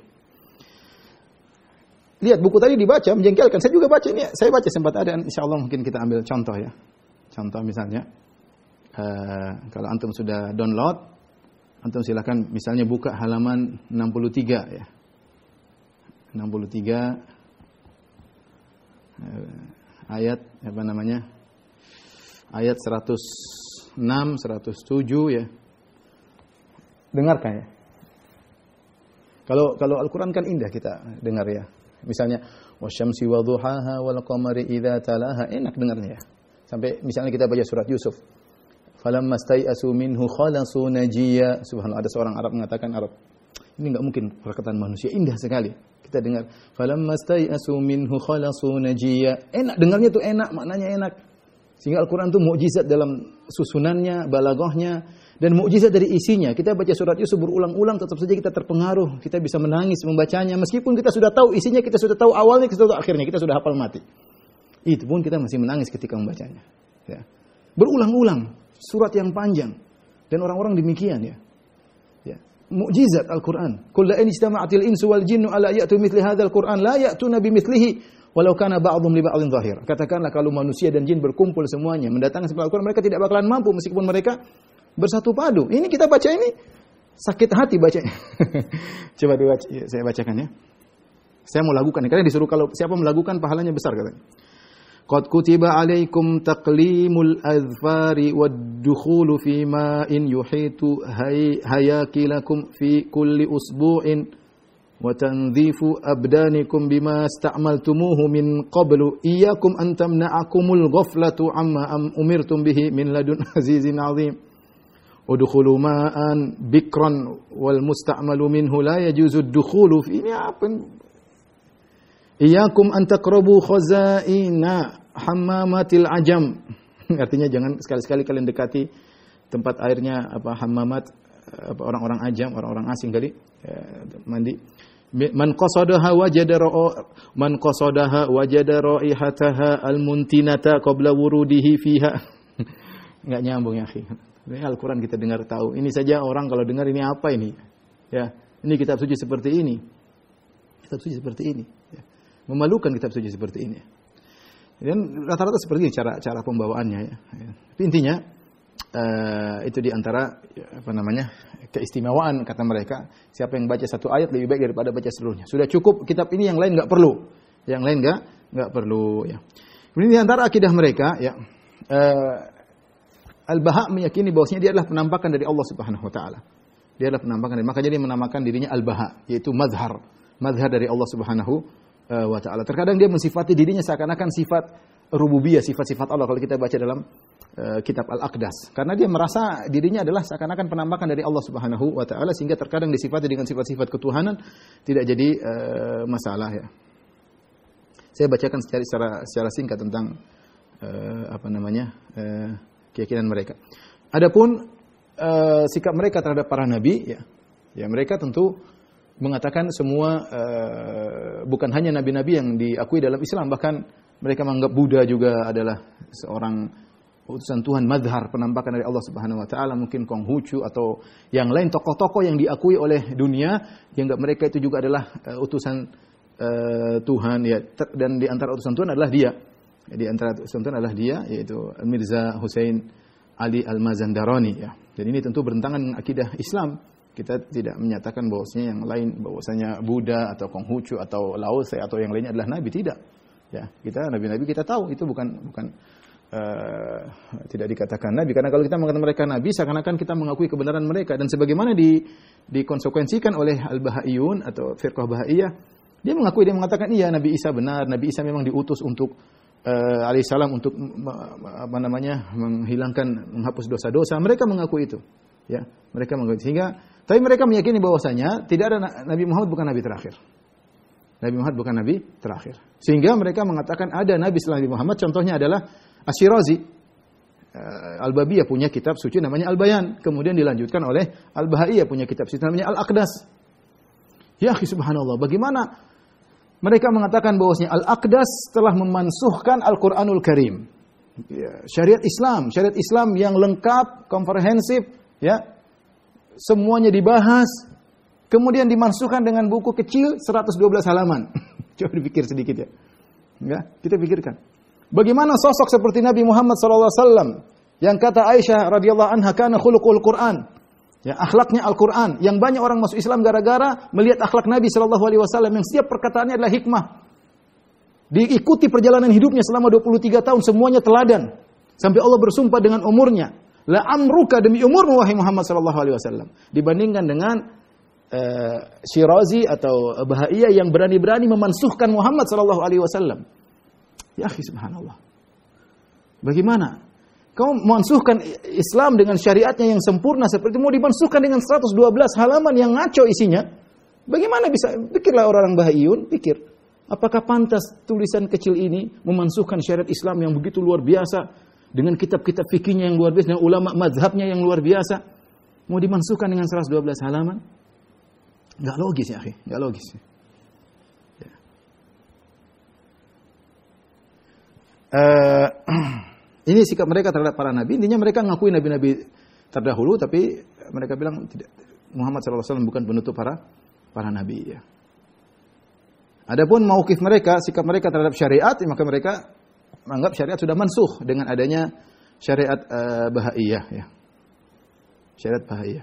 Lihat buku tadi dibaca, menjengkelkan. Saya juga baca ini. Saya baca sempat ada. Insyaallah mungkin kita ambil contoh ya. Contoh misalnya, kalau antum sudah download, antum silakan misalnya buka halaman 63 ya. 63 ayat Ayat 106, 107 ya. Dengarkan ya. Kalau Al-Qur'an kan indah kita dengar ya. Misalnya wasyamsi wadhuhaha wal qamari idza talaha, enak dengarnya ya. Sampai misalnya kita baca surat Yusuf. Falamma stai'asu minhu khalasu najiyya. Subhanallah, ada seorang Arab mengatakan, ini enggak mungkin perkataan manusia, indah sekali. Kita dengar falamma stai'asu minhu khalasu najiyya. Enak dengarnya tuh, enak, maknanya enak. Sehingga Al-Qur'an itu mukjizat dalam susunannya, balaghahnya, dan mukjizat dari isinya. Kita baca surat Yusuf berulang-ulang, tetap saja kita terpengaruh. Kita bisa menangis membacanya. Meskipun kita sudah tahu isinya, kita sudah tahu awalnya, kita sudah tahu akhirnya, kita sudah hafal mati. Itu pun kita masih menangis ketika membacanya. Ya. Berulang-ulang, surat yang panjang. Dan orang-orang demikian ya. Ya. Mukjizat Al-Quran. Qul la in ijtama'atil insu wal jinnu ala ya'tu mithli hadzal Qur'an la ya'tuna bimithlihi walau kana ba'dhum li ba'dhin zahir. Katakanlah kalau manusia dan jin berkumpul semuanya mendatangkan sebuah Al-Quran, mereka tidak bakalan mampu meskipun mereka bersatu padu. Ini kita baca ini sakit hati bacanya. Coba dibaca, saya bacakan ya. Saya mau lakukan. Karena disuruh kalau siapa melakukan pahalanya besar katanya. Qad kutiba alaikum taqlimul azfari wad-dukhulu fi ma'in yuhitu hayakilakum fi kulli usbu'in wa tanzifu abdanikum bima ista'maltumuhu min qablu iyyakum an tamna'akumul ghaflatu amma umirtum bihi min ladun azizin azim. Udkhulu ma'an bikran wal musta'malu minhu la yajuzu ad-dukhulu fi. Ini apa? Iyyakum an taqrabu khazaina hammamatil ajam. Artinya jangan sekali-sekali kalian dekati tempat airnya hammamat orang-orang ajam, orang-orang asing kali mandi. Man qasadaha wajada raihataha almuntinata qabla wurudihi fiha. Enggak nyambung ya, akhi. Ini Al-Qur'an kita dengar tahu. Ini saja orang kalau dengar ini apa ini? Ya, ini kitab suci seperti ini. Kitab suci seperti ini, ya. Memalukan kitab suci seperti ini. Dan rata-rata seperti ini cara pembawaannya ya. Tapi intinya itu di antara keistimewaan kata mereka. Siapa yang baca satu ayat lebih baik daripada baca seluruhnya. Sudah cukup kitab ini, yang lain enggak perlu. Yang lain enggak perlu ya. Kemudian di antara akidah mereka ya, Al-Baha meyakini bahwasanya dia adalah penampakan dari Allah Subhanahu wa taala. Dia adalah penampakan, makanya dia menamakan dirinya Al-Baha, yaitu mazhar dari Allah Subhanahu wa ta'ala. Terkadang dia mensifati dirinya seakan-akan sifat rububiyah, sifat-sifat Allah kalau kita baca dalam kitab Al-Aqdas. Karena dia merasa dirinya adalah seakan-akan penampakan dari Allah Subhanahu wa ta'ala, sehingga terkadang disifati dengan sifat-sifat ketuhanan tidak jadi masalah ya. Saya bacakan secara singkat tentang keyakinan mereka. Adapun sikap mereka terhadap para nabi ya mereka tentu mengatakan semua bukan hanya nabi-nabi yang diakui dalam Islam, bahkan mereka menganggap Buddha juga adalah seorang utusan Tuhan, madhar, penampakan dari Allah Subhanahu wa taala, mungkin Konghucu atau yang lain tokoh-tokoh yang diakui oleh dunia, dianggap mereka itu juga adalah utusan Tuhan ya, dan di antara utusan Tuhan adalah dia. Di antara utusan Tuhan adalah dia, yaitu Mirza Hussein Ali Al-Mazandarani ya. Dan ini tentu bertentangan dengan akidah Islam. Kita tidak menyatakan bahwasanya yang lain, bahwasanya Buddha atau Konghucu atau Lao Tse atau yang lainnya adalah nabi, tidak. Ya, kita nabi-nabi kita tahu itu bukan tidak dikatakan nabi, karena kalau kita mengatakan mereka nabi seakan-akan kita mengakui kebenaran mereka, dan sebagaimana dikonsekuensikan oleh Al-Bahaiyun atau firqah Bahaiyah, dia mengatakan iya Nabi Isa benar, Nabi Isa memang diutus untuk alaihissalam untuk menghapus dosa-dosa. Mereka mengakui itu. Ya, mereka mengakui, sehingga tapi mereka meyakini bahwasanya tidak ada Nabi Muhammad bukan nabi terakhir. Nabi Muhammad bukan nabi terakhir. Sehingga mereka mengatakan ada nabi setelah Nabi Muhammad, contohnya adalah Asy-Syirazi. Al-Babiyah punya kitab suci namanya Al-Bayan, kemudian dilanjutkan oleh Al-Bahaiyah punya kitab suci namanya Al-Aqdas. Ya subhanallah, bagaimana mereka mengatakan bahwasanya Al-Aqdas telah memansuhkan Al-Qur'anul Karim. Ya, syariat Islam yang lengkap, komprehensif, ya. Semuanya dibahas, kemudian dimansuhkan dengan buku kecil 112 halaman. Coba dipikir sedikit ya. Ya, kita pikirkan. Bagaimana sosok seperti Nabi Muhammad SAW yang kata Aisyah radhiyallahu anha kana khuluqul Qur'an. Ya, akhlaknya Al-Quran, yang banyak orang masuk Islam gara-gara melihat akhlak Nabi SAW yang setiap perkataannya adalah hikmah. Diikuti perjalanan hidupnya selama 23 tahun, semuanya teladan. Sampai Allah bersumpah dengan umurnya. La amruka, demi umurmu wahai Muhammad SAW. Dibandingkan dengan Syirazi atau Bahaiyah yang berani-berani memansuhkan Muhammad SAW. Ya akhi subhanallah. Bagaimana? Kau memansuhkan Islam dengan syariatnya yang sempurna seperti mau dimansuhkan dengan 112 halaman yang ngaco isinya. Bagaimana bisa? Pikirlah orang-orang Bahaiyun, pikir. Apakah pantas tulisan kecil ini memansuhkan syariat Islam yang begitu luar biasa dengan kitab-kitab fikihnya yang luar biasa, dengan ulama mazhabnya yang luar biasa, mau dimansuhkan dengan 112 halaman? Enggak logis ya, akhi, enggak logis. Ya. Ini sikap mereka terhadap para nabi. Intinya mereka ngakui nabi-nabi terdahulu, tapi mereka bilang tidak, Muhammad SAW bukan penutup para nabi. Ya. Adapun mauqif mereka, sikap mereka terhadap syariat, maka mereka menganggap syariat sudah mansuh dengan adanya syariat Bahaiyah. Ya. Syariat Bahaiyah.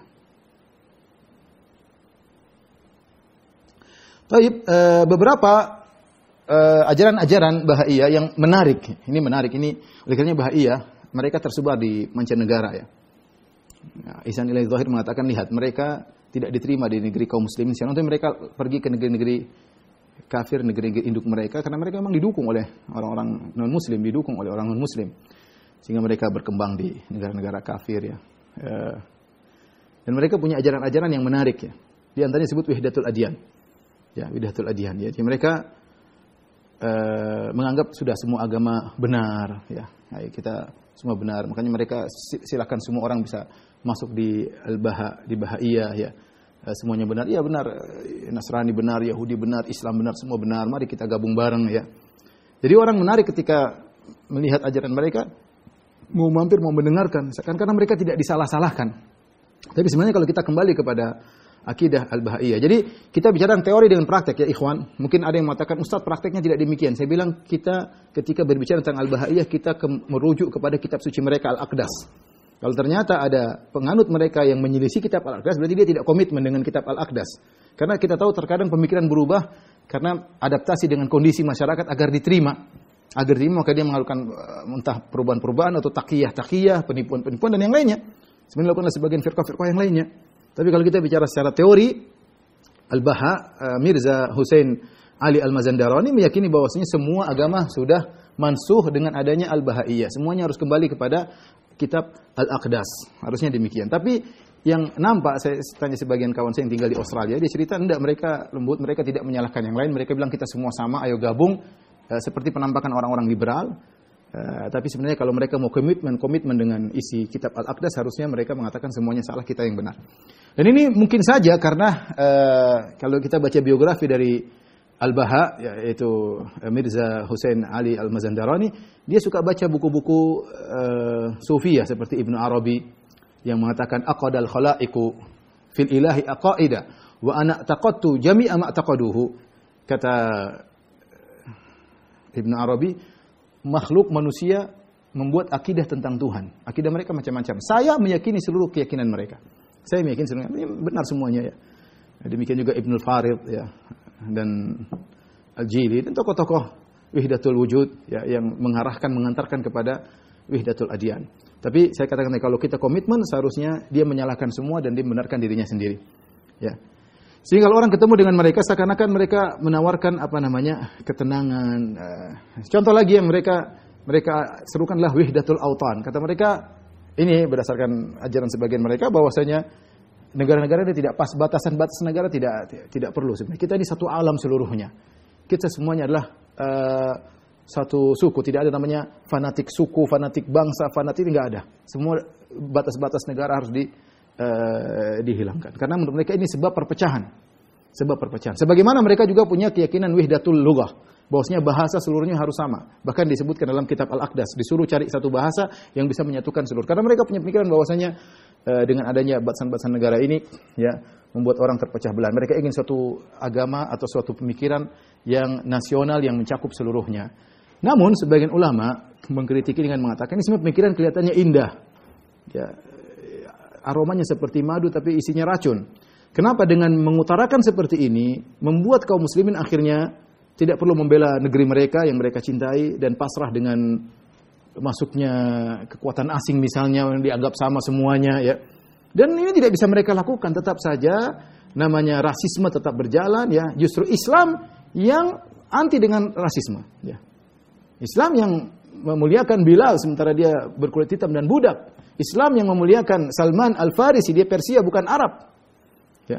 Taib, beberapa ajaran-ajaran Bahaiyah yang menarik. Ini menarik. Ini oleh karena Bahaiyah mereka tersebar di mancanegara ya. Ihsan Ilaihi Zahir mengatakan, lihat, mereka tidak diterima di negeri kaum muslimin. Nanti mereka pergi ke negeri-negeri kafir, negeri-negeri induk mereka, karena mereka memang didukung oleh orang-orang non-muslim, didukung oleh orang non-muslim. Sehingga mereka berkembang di negara-negara kafir ya. Dan mereka punya ajaran-ajaran yang menarik ya. Di antaranya disebut Wahdatul Adyan. Ya, Wahdatul Adyan ya. Jadi mereka menganggap sudah semua agama benar ya. Kita semua benar. Makanya mereka silakan semua orang bisa masuk di Bahaiyah ya. Semuanya benar. Iya benar. Nasrani benar, Yahudi benar, Islam benar, semua benar. Mari kita gabung bareng ya. Jadi orang menarik ketika melihat ajaran mereka, mau mampir, mau mendengarkan, karena mereka tidak disalah-salahkan. Tapi sebenarnya kalau kita kembali kepada akidah Al-Bahaiyah. Jadi kita bicara teori dengan praktek ya ikhwan. Mungkin ada yang mengatakan, Ustaz prakteknya tidak demikian. Saya bilang kita ketika berbicara tentang Al-Bahaiyah, kita merujuk kepada kitab suci mereka Al-Aqdas. Kalau ternyata ada penganut mereka yang menyelisih kitab Al-Aqdas, berarti dia tidak komitmen dengan kitab Al-Aqdas. Karena kita tahu terkadang pemikiran berubah karena adaptasi dengan kondisi masyarakat agar diterima. Agar diterima, maka dia melakukan entah perubahan-perubahan atau taqiyah, penipuan-penipuan dan yang lainnya. Sebenarnya dilakukan sebagian firqah-firqah yang lainnya. Tapi kalau kita bicara secara teori, Al-Baha, Mirza Hussein Ali Al-Mazandarani meyakini bahwasanya semua agama sudah mansuh dengan adanya Al-Bahaiyah. Semuanya harus kembali kepada kitab Al-Aqdas. Harusnya demikian. Tapi yang nampak, saya tanya sebagian kawan saya yang tinggal di Australia, dia cerita enggak, mereka lembut, mereka tidak menyalahkan yang lain. Mereka bilang kita semua sama, ayo gabung. Seperti penampakan orang-orang liberal. Tapi sebenarnya kalau mereka mau komitmen dengan isi kitab Al-Aqdas, harusnya mereka mengatakan semuanya salah, kita yang benar. Dan ini mungkin saja karena kalau kita baca biografi dari Al-Baha, yaitu Mirza Hussein Ali Al-Mazandarani, dia suka baca buku-buku Sufiyah seperti Ibnu Arabi yang mengatakan aqadal khalaiqu fil ilahi aqaida wa ana taqattu jami'a ma taqaduhu. Kata Ibnu Arabi, makhluk manusia membuat akidah tentang Tuhan. Akidah mereka macam-macam. Saya meyakini seluruh keyakinan mereka. Saya meyakini seluruhnya. Ini benar semuanya ya. Demikian juga Ibnul Farid ya, dan Al-Jili dan tokoh-tokoh Wihdatul Wujud ya, yang mengantarkan kepada Wihdatul Adyan. Tapi saya katakan kalau kita komitmen, seharusnya dia menyalahkan semua dan dia membenarkan dirinya sendiri. Ya. Sehingga kalau orang ketemu dengan mereka, seakan-akan mereka menawarkan ketenangan. Contoh lagi yang mereka serukanlah Wihdatul Autan. Kata mereka, ini berdasarkan ajaran sebagian mereka, bahwasanya negara-negara ini tidak pas, batasan-batasan negara tidak perlu sebenarnya. Kita ini satu alam seluruhnya. Kita semuanya adalah satu suku, tidak ada namanya fanatik suku, fanatik bangsa, fanatik, enggak ada. Semua batas-batas negara harus dihilangkan. Karena menurut mereka ini sebab perpecahan. Sebab perpecahan. Sebagaimana mereka juga punya keyakinan Wihdatul Lughah, bahwasanya bahasa seluruhnya harus sama. Bahkan disebutkan dalam kitab Al-Aqdas, disuruh cari satu bahasa yang bisa menyatukan seluruh. Karena mereka punya pemikiran bahwasanya dengan adanya batasan-batasan negara ini ya membuat orang terpecah belah. Mereka ingin suatu agama atau suatu pemikiran yang nasional yang mencakup seluruhnya. Namun sebagian ulama mengkritiki dengan mengatakan ini semua pemikiran kelihatannya indah. Ya, aromanya seperti madu tapi isinya racun. Kenapa dengan mengutarakan seperti ini membuat kaum muslimin akhirnya tidak perlu membela negeri mereka yang mereka cintai dan pasrah dengan masuknya kekuatan asing misalnya yang dianggap sama semuanya ya. Dan ini tidak bisa mereka lakukan, tetap saja namanya rasisme tetap berjalan ya. Justru Islam yang anti dengan rasisme ya. Islam yang memuliakan Bilal sementara dia berkulit hitam dan budak. Islam yang memuliakan Salman Al-Farisi, dia Persia bukan Arab. Ya.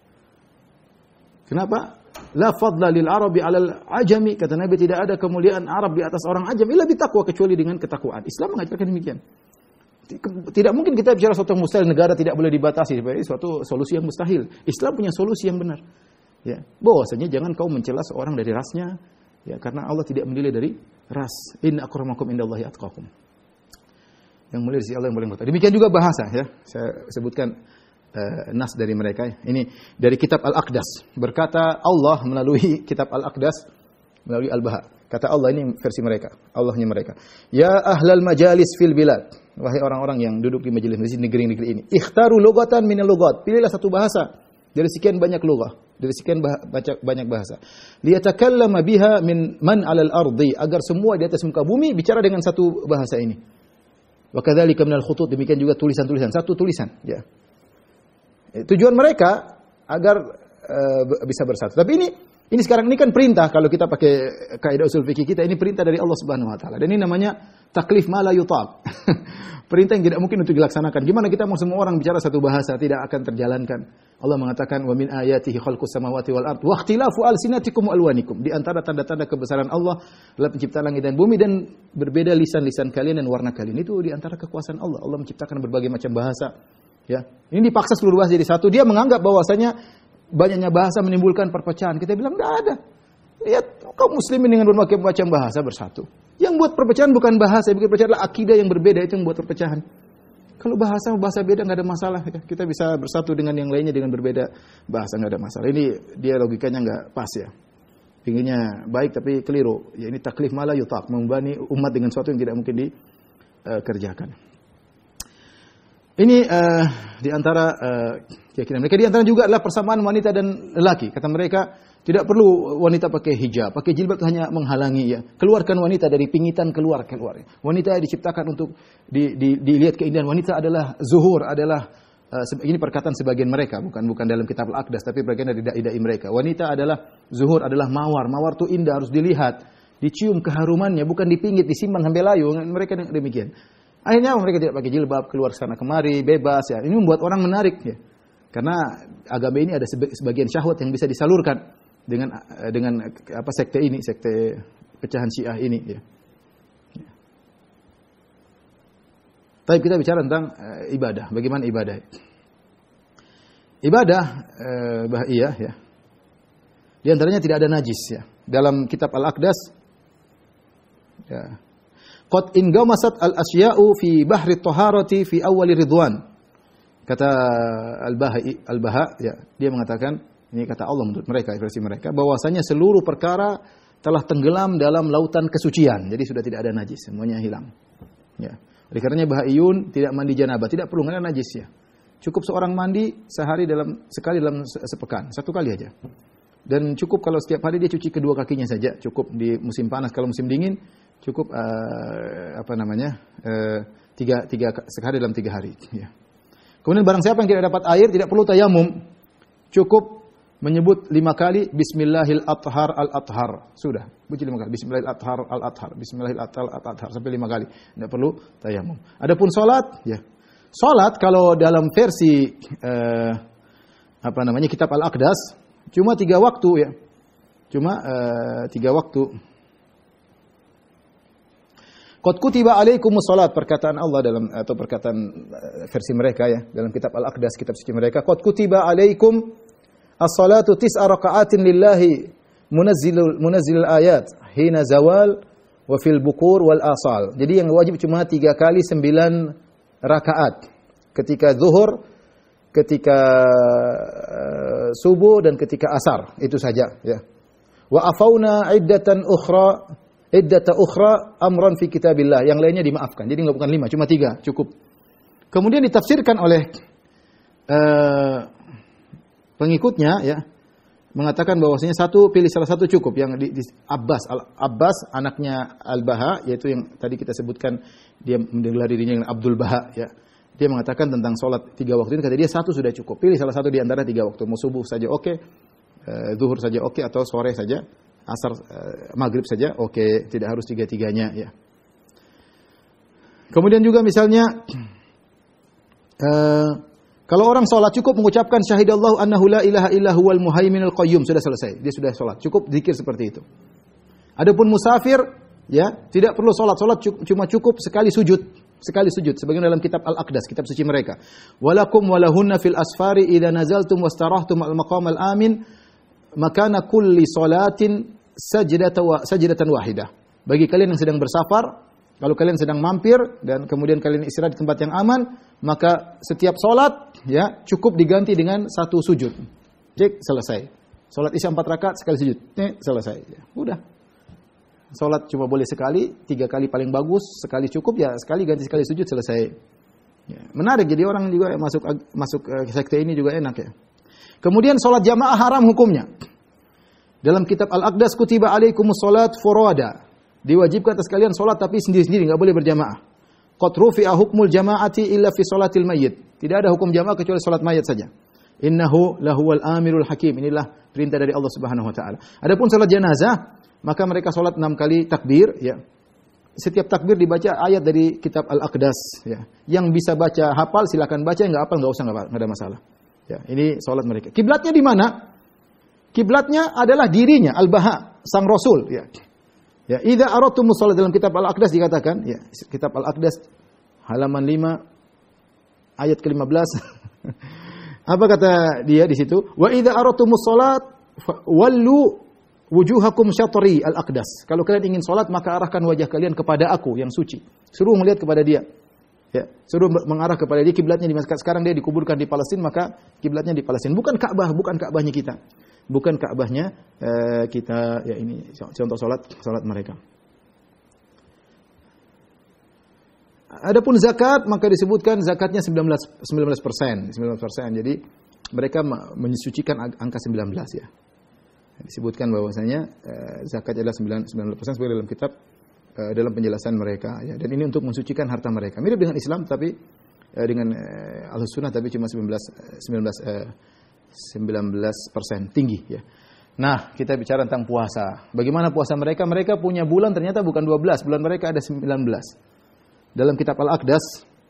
Kenapa? La fadla lil Arabi 'alal ajami, kata Nabi, tidak ada kemuliaan Arab di atas orang ajam illa bitaqwa, kecuali dengan ketakwaan. Islam mengajarkan demikian. Tidak mungkin kita bicara suatu mustahil, negara tidak boleh dibatasi, sebagai suatu solusi yang mustahil. Islam punya solusi yang benar. Ya, bahwasanya jangan kau mencela seorang dari rasnya, ya, karena Allah tidak menilai dari ras. Inna akramakum indallahi atqakum. Yang mulia di sisi Allah yang paling bertakwa. Demikian juga bahasa ya. Saya sebutkan nas dari mereka. Ini dari kitab Al-Aqdas. Berkata Allah melalui kitab Al-Aqdas, melalui Al-Baha. Kata Allah, ini versi mereka, Allahnya mereka. Ya ahlal majalis fil bilad. Wahai orang-orang yang duduk di majelis negeri-negeri ini. Ikhtaru lugatan minal lugat. Pilihlah satu bahasa dari sekian banyak lugah, dari sekian banyak bahasa. Liyatakallama biha min man 'alal ardi, agar semua di atas muka bumi bicara dengan satu bahasa ini. Wa kadzalika minal khutut, demikian juga tulisan-tulisan, satu tulisan, ya. Tujuan mereka agar bisa bersatu. Tapi ini sekarang ini kan perintah, kalau kita pakai kaidah usul fikih kita, ini perintah dari Allah Subhanahu wa taala. Dan ini namanya taklif ma la yutaq. Perintah yang tidak mungkin untuk dilaksanakan. Gimana kita mau semua orang bicara satu bahasa, tidak akan terjalankan. Allah mengatakan wa min ayatihi khalqus samawati wal ard wa ikhtilafu alsinatikum wa alwanikum. Di antara tanda-tanda kebesaran Allah adalah penciptaan langit dan bumi dan berbeda lisan-lisan kalian dan warna kalian. Itu di antara kekuasaan Allah. Allah menciptakan berbagai macam bahasa. Ya, ini dipaksa seluruh bahasa jadi satu. Dia menganggap bahwasanya banyaknya bahasa menimbulkan perpecahan. Kita bilang enggak ada. Lihat kaum muslimin dengan berbagai macam bahasa bersatu. Yang buat perpecahan bukan bahasa, yang bikin perpecahan adalah akidah yang berbeda, itu yang buat perpecahan. Kalau bahasa beda enggak ada masalah. Ya. Kita bisa bersatu dengan yang lainnya dengan berbeda bahasa, enggak ada masalah. Ini dia logikanya enggak pas ya. Pinginnya baik tapi keliru. Ya, ini taklif ma la yutaq, membebani umat dengan sesuatu yang tidak mungkin dikerjakan. Ini di antara keyakinan mereka. Di antara juga adalah persamaan wanita dan lelaki. Kata mereka, tidak perlu wanita pakai hijab, pakai jilbab itu hanya menghalangi ya. Keluarkan wanita dari pingitan, keluar. Wanita diciptakan untuk dilihat keindahan. Wanita adalah zuhur, adalah ini perkataan sebagian mereka, bukan dalam kitab Al-Aqdas, tapi bagian dari dai-dai mereka. Wanita adalah zuhur adalah mawar. Mawar itu indah, harus dilihat, dicium keharumannya, bukan dipinggit, disimpan sampai layu. Mereka demikian. Akhirnya mereka tidak pakai jilbab, keluar sana kemari, bebas ya. Ini membuat orang menarik ya. Karena agama ini ada sebagian syahwat yang bisa disalurkan dengan apa sekte ini, sekte pecahan Syiah ini ya. Tapi kita bicara tentang ibadah. Bagaimana ibadah? Ibadah bahiyah ya. Di antaranya tidak ada najis ya. Dalam kitab Al-Aqdas ya. Qad ingamasat al-asya'u fi bahri taharati fi awwali ridwan. Kata Al-Baha ya, dia mengatakan, ini kata Allah menurut mereka, versi mereka, bahwasanya seluruh perkara telah tenggelam dalam lautan kesucian. Jadi sudah tidak ada najis, semuanya hilang. Ya. Oleh karenanya Bahaiyun tidak mandi janabah, tidak perlu ada najis ya. Cukup seorang mandi sekali dalam sepekan, satu kali aja. Dan cukup kalau setiap hari dia cuci kedua kakinya saja, cukup di musim panas. Kalau musim dingin cukup tiga sekali dalam 3 hari ya. Kemudian barang siapa yang tidak dapat air tidak perlu tayamum. Cukup menyebut 5 kali Bismillahil Athhar al-Athhar. Sudah, baca 5 kali Bismillahil Athhar al-Athhar, Bismillahil Athhar al-Athhar sampai 5 kali. Tidak perlu tayamum. Adapun salat ya. Salat kalau dalam versi kitab Al-Aqdas cuma 3 waktu ya. Cuma 3 waktu. Qad kutiba alaikumus salat, perkataan Allah dalam atau perkataan versi mereka ya dalam kitab Al-Aqdas, kitab suci mereka, qad kutiba alaikum as-salatu 9 raka'atin lillahi munazzilul ayat hina zawal wa fil bukur wal asal. Jadi yang wajib cuma 3 kali 9 rakaat. Ketika zuhur, ketika subuh dan ketika asar, itu saja ya. Wa afauna iddata ukhra amran fi kitabillah. Yang lainnya dimaafkan. Jadi bukan 5, cuma 3 cukup. Kemudian ditafsirkan oleh pengikutnya ya, mengatakan bahwasanya pilih salah satu cukup. Yang Abbas anaknya Al-Baha, yaitu yang tadi kita sebutkan dia menggelar dirinya dengan Abdul Baha ya. Dia mengatakan tentang sholat 3 waktu ini, kata dia 1 sudah cukup. Pilih salah satu di antara 3 waktu. Mau subuh saja oke, zuhur saja oke, atau sore saja, asar, maghrib saja oke, tidak harus 3-3-nya ya. Kemudian juga misalnya kalau orang sholat cukup mengucapkan syahidallahu annahu la ilaha illa huwal muhaiminul qayyum, sudah selesai. Dia sudah sholat, cukup zikir seperti itu. Adapun musafir ya, tidak perlu sholat cuma cukup sekali sujud. Sebagaimana dalam kitab Al-Aqdas, kitab suci mereka. Walakum walahunna fil asfari idza nazaltum wastarahtum al maqam al amin makana kulli salatin sajdatan wahidah. Bagi kalian yang sedang bersafar, kalau kalian sedang mampir dan kemudian kalian istirahat di tempat yang aman, maka setiap salat ya cukup diganti dengan 1 sujud. Cek, selesai. Salat Isya 4 rakaat sekali sujud. Selesai. Ya, udah. Salat cuma boleh sekali, 3 kali paling bagus, sekali cukup ya, sekali ganti sekali sujud selesai. Ya, menarik, jadi orang juga masuk sekte ini juga enak ya. Kemudian salat jamaah haram hukumnya. Dalam kitab Al-Aqdas kutiba alaikumus salat furada. Diwajibkan atas kalian salat tapi sendiri-sendiri, enggak boleh berjamaah. Qad rufi'a hukmul jama'ati illa fi salatil mayyit. Tidak ada hukum jamaah kecuali salat mayat saja. Innahu lahuwal amirul hakim. Inilah perintah dari Allah Subhanahu wa taala. Adapun salat jenazah, maka mereka salat 6 kali takbir ya. Setiap takbir dibaca ayat dari kitab Al-Aqdas ya. Yang bisa baca hafal silakan baca, yang enggak hafal enggak usah, enggak ada masalah. Ya, ini salat mereka. Kiblatnya di mana? Kiblatnya adalah dirinya Al-Baha, sang Rasul ya. Ya, idza aradtumus shalah, dalam kitab Al-Aqdas dikatakan ya, kitab Al-Aqdas halaman 5 ayat ke-15. Apa kata dia di situ? Wa idza aradtumus shalat wallu wujuhakum syatri al-aqdas. Kalau kalian ingin salat maka arahkan wajah kalian kepada aku yang suci. Suruh melihat kepada dia. Ya, suruh mengarah kepada dia. Kiblatnya di sekarang dia dikuburkan di Palestina, maka kiblatnya di Palestina. Bukan Ka'bah, bukan Ka'bahnya kita. Bukan Ka'bahnya kita ya, ini contoh salat mereka. Adapun zakat maka disebutkan zakatnya 19%. Jadi mereka mensucikan angka 19 ya. Disebutkan bahwasanya zakat adalah 19% seperti dalam kitab dalam penjelasan mereka ya. Dan ini untuk mensucikan harta mereka. Mirip dengan Islam tapi dengan Ahlus Sunnah, tapi cuma 19% tinggi ya. Nah, kita bicara tentang puasa. Bagaimana puasa mereka? Mereka punya bulan ternyata bukan 12, bulan mereka ada 19. Dalam kitab Al-Aqdas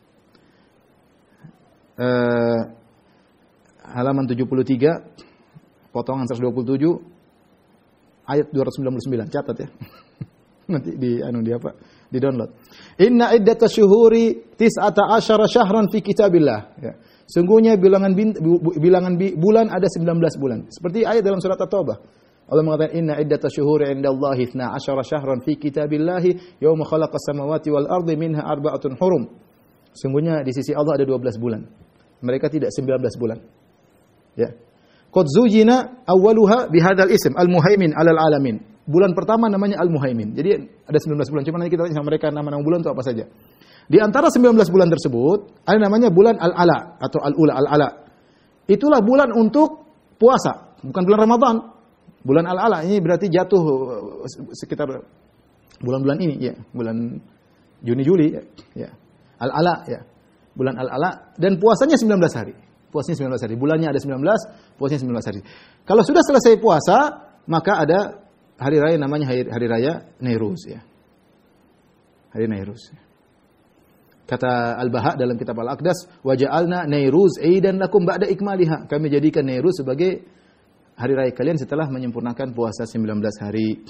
halaman 73 potongan 127 ayat 299, catat ya. Nanti di download. Inna iddatash syuhuri 19 syahran fi kitabillah. Ya. Sungguhnya bilangan bulan ada 19 bulan. Seperti ayat dalam surat At-Taubah. Allah mengatakan inna iddatash syuhuri 'indallahi 12 syahran fi kitabillah yauma khalaqas samawati wal ardi minha arba'atun hurum. Sungguhnya di sisi Allah ada 12 bulan. Mereka tidak 19 bulan. Ya. Qad zujina awwaluha bihadzal ism al-muhaimin 'alal alamin. Bulan pertama namanya Al-Muhaimin. Jadi ada 19 bulan. Cuma nanti kita tanya sama mereka nama-nama bulan itu apa saja. Di antara 19 bulan tersebut ada namanya bulan Al-Ala atau Al-Ula, Al-Ala. Itulah bulan untuk puasa, bukan bulan Ramadan. Bulan Al-Ala ini berarti jatuh sekitar bulan-bulan ini ya, bulan Juni Juli ya. Al-Ala ya. Bulan Al-Ala dan puasanya 19 hari. Puasanya 19 hari. Bulannya ada 19, puasanya 19 hari. Kalau sudah selesai puasa, maka ada hari raya namanya hari raya Nairuz ya. Hari Nairuz. Kata Al-Baha dalam kitab Al-Aqdas, "Wa ja'alna Nairuz 'idan lakum ba'da ikmaliha." Kami jadikan Nairuz sebagai hari raya kalian setelah menyempurnakan puasa 19 hari.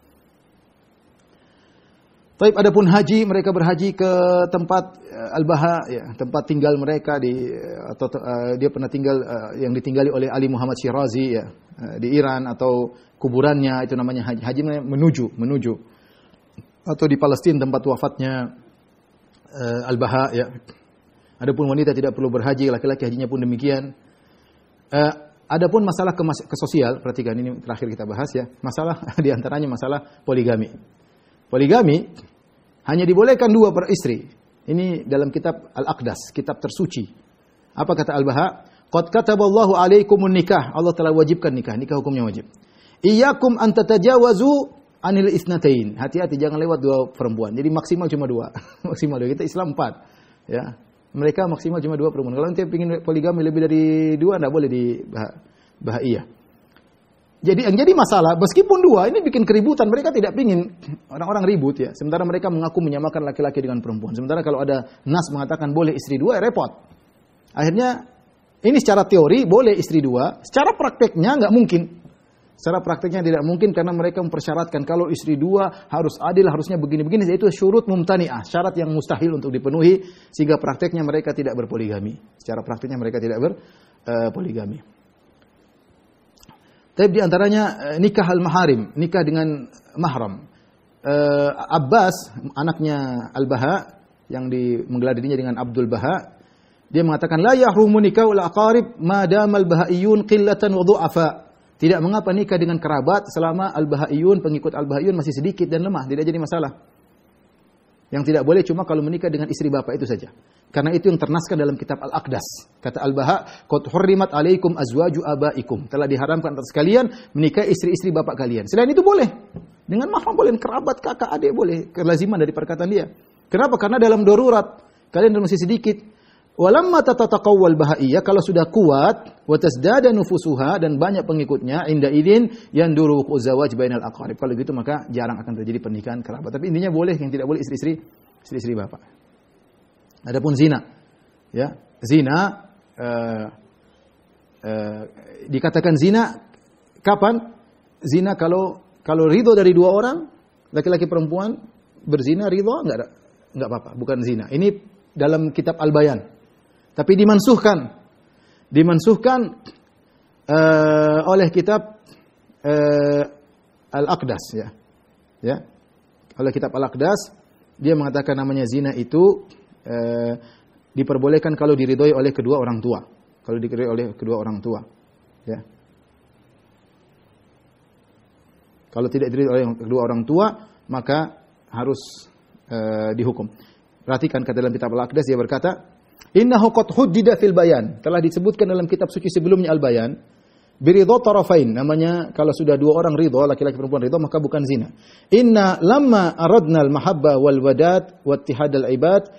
Taib adapun haji, mereka berhaji ke tempat Al-Baha ya, tempat tinggal mereka dia pernah tinggal yang ditinggali oleh Ali Muhammad Syirazi ya, di Iran atau kuburannya itu namanya haji. Haji menuju atau di Palestina tempat wafatnya Al-Baha ya. Adapun wanita tidak perlu berhaji, laki-laki hajinya pun demikian. Adapun masalah ke sosial, perhatikan ini terakhir kita bahas ya. Masalah di antaranya masalah poligami. Poligami hanya dibolehkan 2 per istri. Ini dalam kitab Al-Aqdas, kitab tersuci. Apa kata Al-Baha? Qad kataballahu alaikumun nikah. Allah telah wajibkan nikah hukumnya wajib. Iyyakum an tatajawazu anil isnatain. Hati-hati jangan lewat 2 perempuan. Jadi maksimal cuma 2. Maksimal 2. Kita Islam 4. Ya. Mereka maksimal cuma 2 perempuan. Kalau nanti ingin poligami lebih dari 2 enggak boleh di bahaya. Jadi yang jadi masalah meskipun 2 ini bikin keributan, mereka tidak ingin orang-orang ribut ya. Sementara mereka mengaku menyamakan laki-laki dengan perempuan. Sementara kalau ada nas mengatakan boleh istri 2 repot. Akhirnya ini secara teori boleh istri 2, secara prakteknya enggak mungkin. Secara prakteknya tidak mungkin karena mereka mempersyaratkan kalau istri 2 harus adil, harusnya begini-begini, yaitu syurut mumtani'ah, syarat yang mustahil untuk dipenuhi sehingga prakteknya mereka tidak berpoligami. Secara prakteknya mereka tidak berpoligami. Tapi di antaranya nikah al-maharim, nikah dengan mahram. Abbas, anaknya Al-Baha yang menggelar dirinya dengan Abdul Baha, dia mengatakan la yahrumu nikahul aqarib ma damal bahaiyun qillatan wa du'afa. Tidak mengapa nikah dengan kerabat selama al-bahaiyun, pengikut al-bahaiyun masih sedikit dan lemah, tidak jadi masalah. Yang tidak boleh cuma kalau menikah dengan istri bapak itu saja. Karena itu yang ternaskan dalam kitab Al-Aqdas. Kata Al-Baha, "Qad hurrimat 'alaikum azwaju abaikum." Telah diharamkan atas kalian menikahi istri-istri bapak kalian. Selain itu boleh. Dengan mahram boleh, kerabat, kakak, adik boleh. Kelaziman dari perkataan dia. Kenapa? Karena dalam darurat kalian masih sedikit. Walamma tatataqawwal bahaiyah, kalau sudah kuat, wa tasdada nufusuha dan banyak pengikutnya, inda idin yanduru zawaj bainal aqarib. Kalau gitu maka jarang akan terjadi pernikahan kerabat. Tapi intinya boleh, yang tidak boleh istri-istri bapak. Adapun zina, ya zina dikatakan zina kapan? Zina kalau ridho dari 2 orang, laki-laki perempuan berzina ridho enggak apa-apa, bukan zina. Ini dalam kitab Al-Bayan. Tapi dimansuhkan oleh kitab Al-Aqdas ya. Ya. Oleh kitab Al-Aqdas dia mengatakan namanya zina itu diperbolehkan kalau diridhoi oleh kedua orang tua. Kalau diridhoi oleh kedua orang tua. Ya. Kalau tidak diridhoi oleh kedua orang tua, maka harus dihukum. Perhatikan kata dalam kitab Al-Aqdas dia berkata, "Innahu qad huddida fil bayan." Telah disebutkan dalam kitab suci sebelumnya Al-Bayan, biridha tarafain, namanya kalau sudah 2 orang ridha, laki-laki perempuan ridha, maka bukan zina. Inna lamma aradna al-mahabba wal wadat wa ittihad al-ibad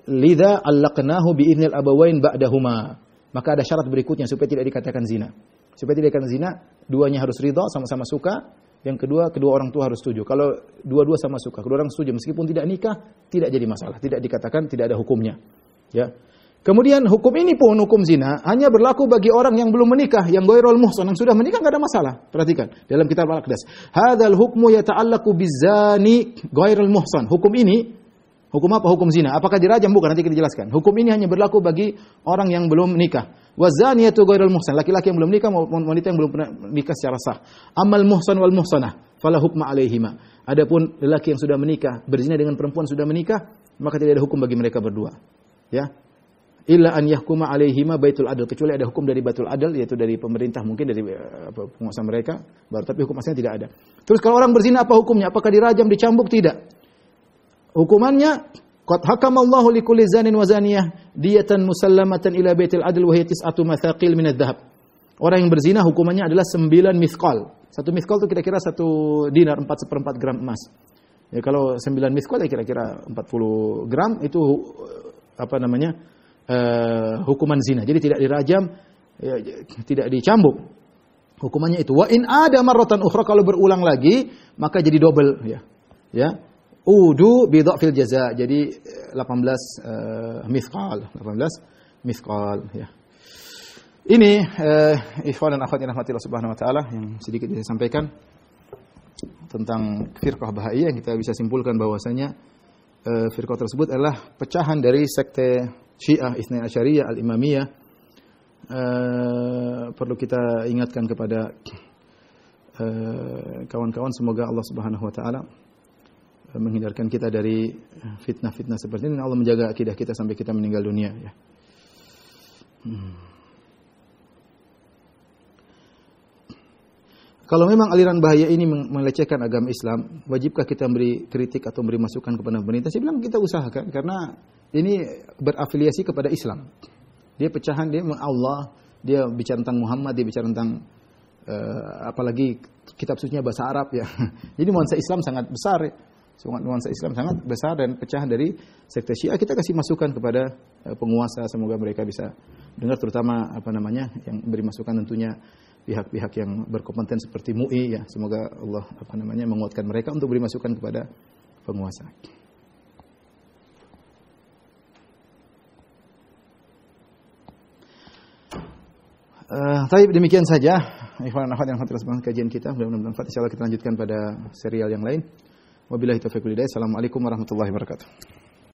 lidza allaqnahu bi idznil abawain ba'dahuma. Maka ada syarat berikutnya supaya tidak dikatakan zina. Supaya tidak dikatakan zina, duanya harus ridha, sama-sama suka. Yang kedua, kedua orang tua harus setuju. Kalau dua-dua sama suka, kedua orang setuju meskipun tidak nikah, tidak jadi masalah, tidak dikatakan tidak ada hukumnya. Ya. Kemudian hukum ini pun hukum zina hanya berlaku bagi orang yang belum menikah, yang ghairul muhsan, yang sudah menikah enggak ada masalah. Perhatikan dalam kitab Al-Aqdas. Hadzal hukmu yata'allaqu bizani ghairul muhsan. Hukum ini hukum apa? Hukum zina. Apakah dirajam? Bukan, nanti kita jelaskan. Hukum ini hanya berlaku bagi orang yang belum menikah. Wazaniyatu ghairul muhsan, laki-laki yang belum nikah maupun wanita yang belum pernah nikah secara sah. Amal muhsan wal muhsanah fala hukma alaihima. Adapun lelaki yang sudah menikah berzina dengan perempuan sudah menikah, maka tidak ada hukum bagi mereka berdua. Ya. Illa an yahkuma alaihima baitul adl, kecuali ada hukum dari baitul adl, yaitu dari pemerintah, mungkin dari penguasa mereka, baru, tapi hukum asalnya tidak ada. Terus kalau orang berzina apa hukumnya? Apakah dirajam, dicambuk? Tidak. Hukumannya qad hakamallahu likulli zanin wa zaniyah diyatan musallamatan ila baitil adl wa hiya tis'atu mathaqil min adh-dhahab. Orang yang berzina hukumannya adalah 9 mithqal. 1 mithqal itu kira-kira 1 dinar, 4/4 gram emas. Ya, kalau 9 mithqal ya kira-kira 40 gram itu apa namanya? Hukuman zina. Jadi tidak dirajam, ya, tidak dicambuk. Hukumannya itu. Wa in ada marratan ukhra, kalau berulang lagi maka jadi double, ya. Ya. Udu bi dhafil jaza. Jadi 18 mithqal, 18 mithqal, ya. Ini ikhwan dan akhwat yang rahmatillah subhanahu wa taala yang sedikit saya sampaikan tentang firqah Bahaiyah, yang kita bisa simpulkan bahwasanya firqah tersebut adalah pecahan dari sekte Syiah Itsnai Asyariyah Al-Imamiyah. Perlu kita ingatkan kepada kawan-kawan, semoga Allah Subhanahu wa taala menghindarkan kita dari fitnah-fitnah seperti ini. Allah menjaga akidah kita sampai kita meninggal dunia, ya. Kalau memang aliran bahaya ini melecehkan agama Islam, wajibkah kita memberi kritik atau memberi masukan kepada pemerintah? Saya bilang kita usahakan, karena ini berafiliasi kepada Islam. Dia pecahan, dia Allah, dia bicara tentang Muhammad, dia bicara tentang apalagi kitab sucinya bahasa Arab, ya. Jadi nuansa Islam sangat besar, ya. Nuansa Islam sangat besar dan pecahan dari sekte Syiah. Kita kasih masukan kepada penguasa, semoga mereka bisa dengar, terutama apa namanya yang beri masukan tentunya pihak-pihak yang berkompeten seperti MUI, ya. Semoga Allah apa namanya menguatkan mereka untuk beri masukan kepada penguasa. Baik, demikian saja ikhwan dan akhwat yang rahmatullah kajian kita. Mudah-mudahan bermanfaat. Insyaallah kita lanjutkan pada serial yang lain. Wabillahi taufiq wal hidayah. Assalamualaikum warahmatullahi wabarakatuh.